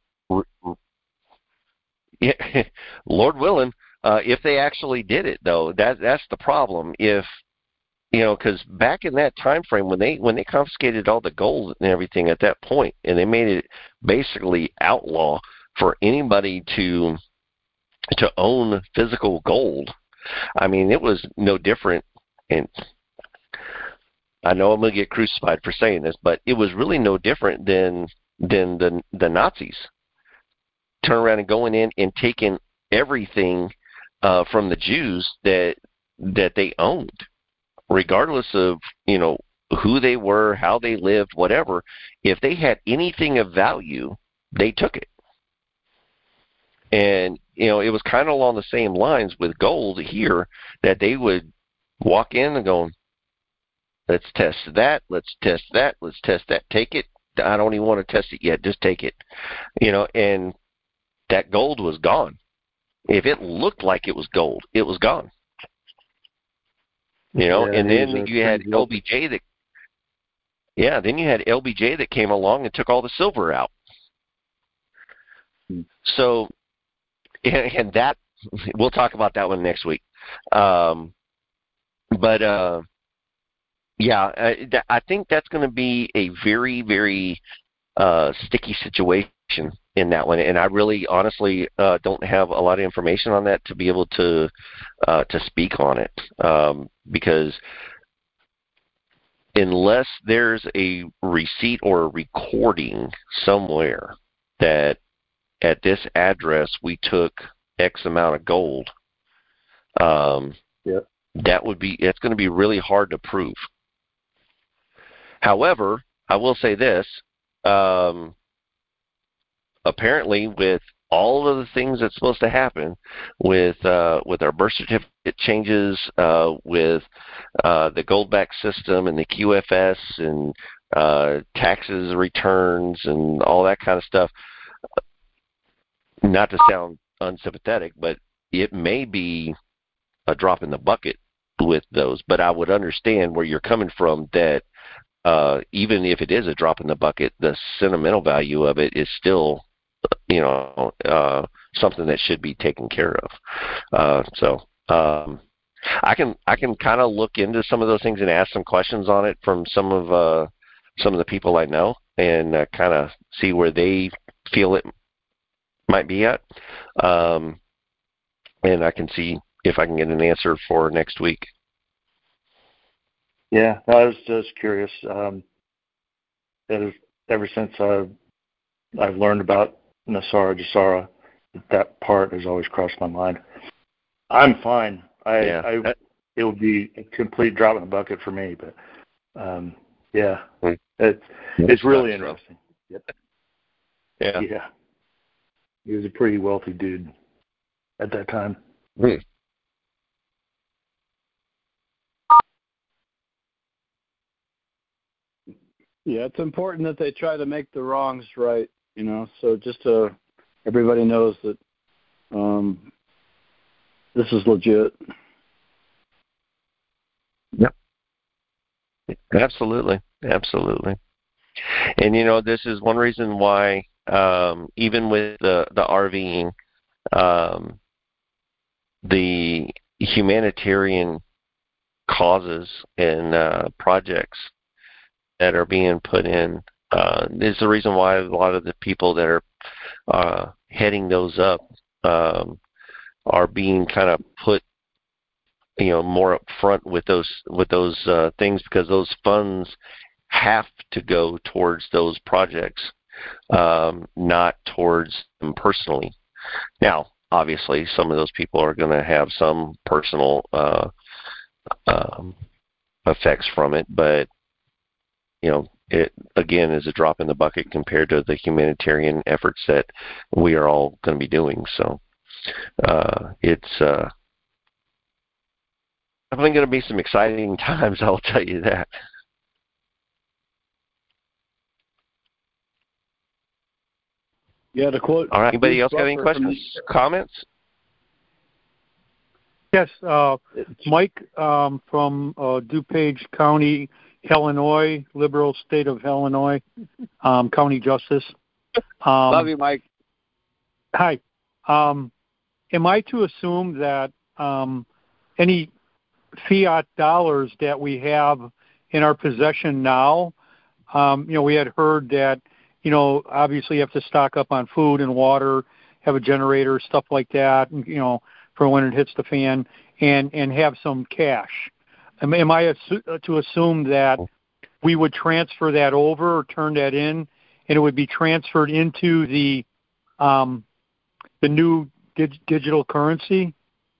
yeah, Lord willing, uh, if they actually did it though, that that's the problem. If you know, because back in that time frame when they when they confiscated all the gold and everything at that point, and they made it basically outlaw for anybody to to own physical gold. I mean, it was no different. And I know I'm going to get crucified for saying this, but it was really no different than than the the Nazis turn around and going in and taking everything uh, from the Jews that that they owned, regardless of you know who they were, how they lived, whatever. If they had anything of value, they took it. And you know it was kind of along the same lines with gold here, that they would walk in and go, let's test that, let's test that, let's test that, take it. I don't even want to test it yet, just take it. You know, and that gold was gone. If it looked like it was gold, it was gone. You know, yeah, and then you had L L B J that, yeah, then you had L B J that came along and took all the silver out. Hmm. So, and, and that, we'll talk about that one next week. Um, but, uh, yeah, I, I think that's going to be a very, very uh, sticky situation in that one, and I really, honestly, uh, don't have a lot of information on that to be able to uh, to speak on it, um, because unless there's a receipt or a recording somewhere that at this address we took X amount of gold, um, yep. that would be it's going to be really hard to prove. However, I will say this. Um, apparently, with all of the things that's supposed to happen, with uh, with our birth certificate changes, uh, with uh, the Goldback system and the Q F S and uh, taxes returns and all that kind of stuff, not to sound unsympathetic, but it may be a drop in the bucket with those. But I would understand where you're coming from, that Uh, even if it is a drop in the bucket, the sentimental value of it is still, you know, uh, something that should be taken care of. Uh, so um, I can I can kind of look into some of those things and ask some questions on it from some of uh, some of the people I know, and uh, kind of see where they feel it might be at, um, and I can see if I can get an answer for next week. Yeah, I was just curious. Um, was, ever since I've, I've learned about NESARA, GESARA, that part has always crossed my mind. I'm fine. I, yeah. I it would be a complete drop in the bucket for me, but um, yeah, Hmm. it's it's really interesting. Yep. Yeah. Yeah. He was a pretty wealthy dude at that time. Hmm. Yeah, it's important that they try to make the wrongs right, you know, so just to everybody knows that um, this is legit. Yep. Absolutely. Absolutely. And, you know, this is one reason why, um, even with the, the RVing, um, the humanitarian causes and uh, projects that are being put in uh, is the reason why a lot of the people that are uh, heading those up um, are being kind of put, you know, more up front with those with those uh, things, because those funds have to go towards those projects, um, not towards them personally. Now, obviously, some of those people are going to have some personal uh, um, effects from it, but you know, it again is a drop in the bucket compared to the humanitarian efforts that we are all going to be doing. So uh, it's uh, definitely going to be some exciting times, I'll tell you that. Yeah, to quote. All right. Anybody else got any Buffer questions, from... comments? Yes, uh, Mike um, from uh, DuPage County Illinois, liberal state of Illinois, um, county justice. Um, Love you, Mike. Hi. Um, am I to assume that um, any fiat dollars that we have in our possession now, um, you know, we had heard that, you know, obviously you have to stock up on food and water, have a generator, stuff like that, you know, for when it hits the fan, and, and have some cash. Am, am I assu- to assume that we would transfer that over or turn that in, and it would be transferred into the um, the new dig- digital currency?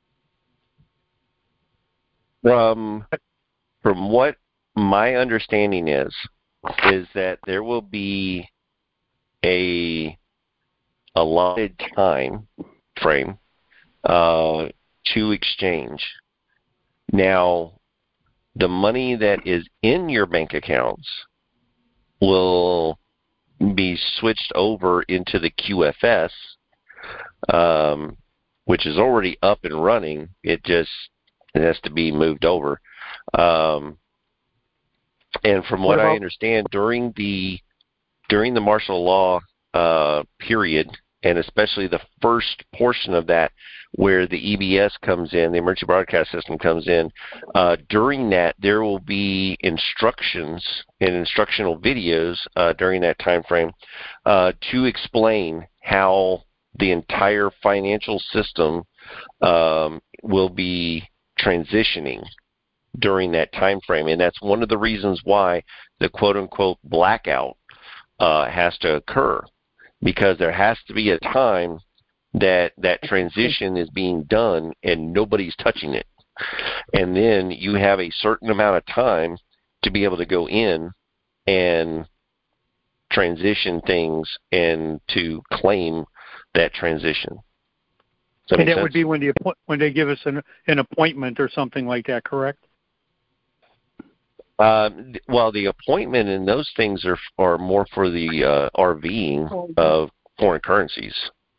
From from what my understanding is, is that there will be a allotted time frame uh, to exchange. Now, the money that is in your bank accounts will be switched over into the Q F S, um, which is already up and running. It just it has to be moved over. Um, and from what, what I understand, during the during the martial law uh, period, and especially the first portion of that, where the E B S comes in, the Emergency Broadcast System comes in, uh, during that there will be instructions and instructional videos uh, during that time frame uh, to explain how the entire financial system um, will be transitioning during that time frame. And that's one of the reasons why the quote-unquote blackout uh, has to occur, because there has to be a time that that transition is being done and nobody's touching it. And then you have a certain amount of time to be able to go in and transition things and to claim that transition. That and that sense? would be when, the, when they give us an, an appointment or something like that, correct? Uh, well, the appointment and those things are are more for the uh, RVing of foreign currencies.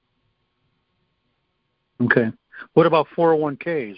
Okay. What about four oh one Ks?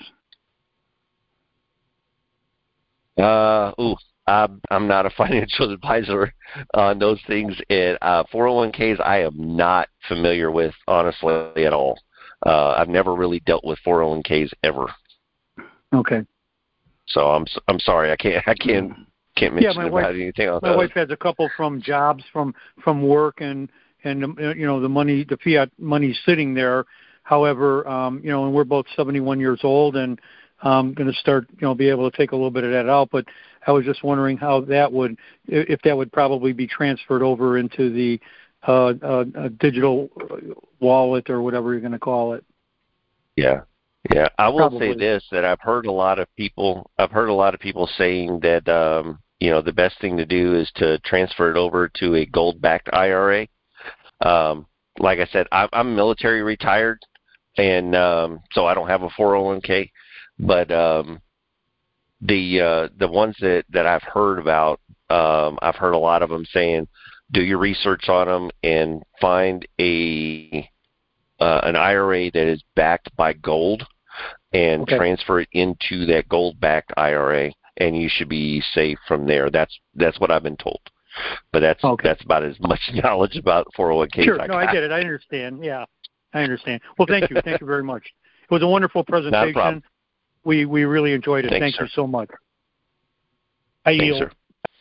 Uh, ooh, I'm, I'm not a financial advisor on those things. And uh, four oh one Ks I am not familiar with, honestly, at all. Uh, I've never really dealt with four oh one Ks ever. Okay. So I'm I'm sorry, I can't I can't can't mention yeah, my about wife, anything else. My wife has a couple from jobs, from from work, and and you know the money, the fiat money sitting there. However, um, you know, and we're both seventy-one years old, and I'm going to start, you know, be able to take a little bit of that out. But I was just wondering how that would, if that would probably be transferred over into the uh, uh, digital wallet or whatever you're going to call it. Yeah. Yeah, I will Probably. say this, that I've heard a lot of people I've heard a lot of people saying that um, you know, the best thing to do is to transfer it over to a gold-backed I R A. Um, like I said, I'm, I'm military retired, and um, so I don't have a four oh one K, but um, the uh, the ones that, that I've heard about, um, I've heard a lot of them saying, do your research on them and find a uh, an I R A that is backed by gold, and okay. transfer it into that gold-backed I R A, and you should be safe from there. That's that's what I've been told. But that's okay. that's about as much knowledge about four oh one Ks Sure, I no, got. I get it. I understand. Yeah, I understand. Well, thank you. Thank you very much. It was a wonderful presentation. Not a problem. We we really enjoyed it. Thanks, Thank sir. you so much. I Thanks, yield. sir.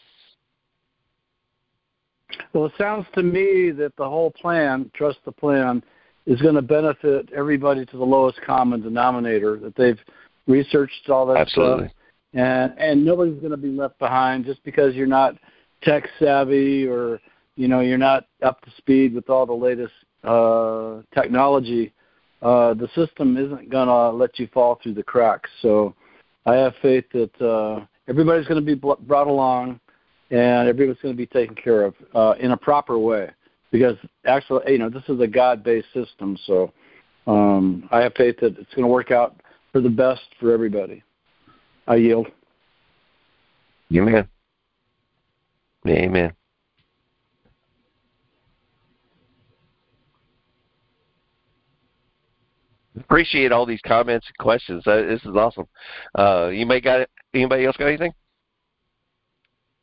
Well, it sounds to me that the whole plan, trust the plan, is going to benefit everybody to the lowest common denominator, that they've researched all that Absolutely. stuff. And and nobody's going to be left behind just because you're not tech savvy, or, you know, you're not up to speed with all the latest uh, technology. Uh, the system isn't going to let you fall through the cracks. So I have faith that uh, everybody's going to be brought along, and everybody's going to be taken care of uh, in a proper way. Because actually, you know, this is a God-based system, so um, I have faith that it's going to work out for the best for everybody. I yield. Amen. Amen. Appreciate all these comments and questions. Uh, this is awesome. Uh, you may got it. Anybody else got anything?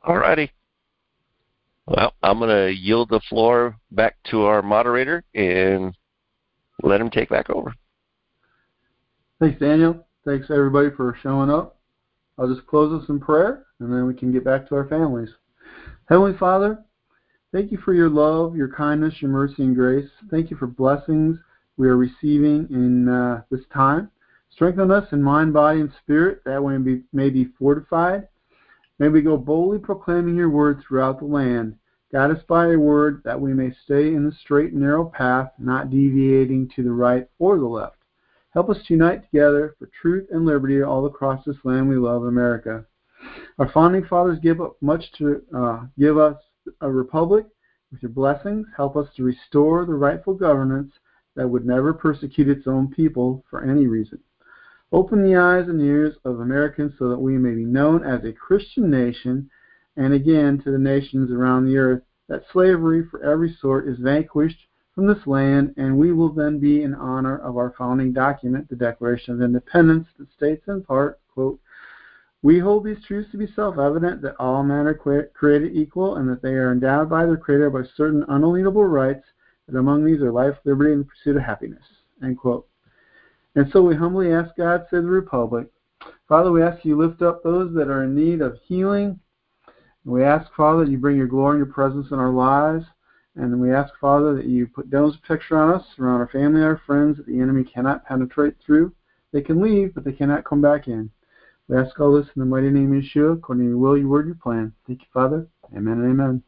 All righty. Well, I'm going to yield the floor back to our moderator and let him take back over. Thanks, Daniel. Thanks, everybody, for showing up. I'll just close us in prayer, and then we can get back to our families. Heavenly Father, thank you for your love, your kindness, your mercy, and grace. Thank you for blessings we are receiving in uh, this time. Strengthen us in mind, body, and spirit, that way we may be fortified. May we go boldly proclaiming your word throughout the land. Guide us by your word, that we may stay in the straight and narrow path, not deviating to the right or the left. Help us to unite together for truth and liberty all across this land we love, America. Our founding fathers gave up much to uh, give us a republic. With your blessings, help us to restore the rightful governance that would never persecute its own people for any reason. Open the eyes and ears of Americans so that we may be known as a Christian nation, and again to the nations around the earth, that slavery for every sort is vanquished from this land, and we will then be in honor of our founding document, the Declaration of Independence, that states in part, quote, "We hold these truths to be self-evident, that all men are created equal, and that they are endowed by their Creator by certain unalienable rights, that among these are life, liberty, and the pursuit of happiness." End quote. And so we humbly ask God to save the Republic. Father, we ask you lift up those that are in need of healing. And we ask, Father, that you bring your glory and your presence in our lives. And we ask, Father, that you put Daniel's picture on us, around our family and our friends, that the enemy cannot penetrate through. They can leave, but they cannot come back in. We ask all this in the mighty name of Yeshua, according to your will, your word, your plan. Thank you, Father. Amen and amen.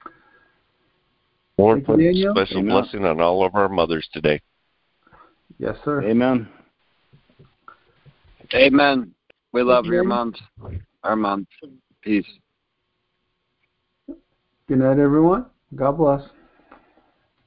Lord, put a special Amen. blessing on all of our mothers today. Yes, sir. Amen. Amen. We love Thank you, your Daniel. moms. Our moms. Peace. Good night, everyone. God bless.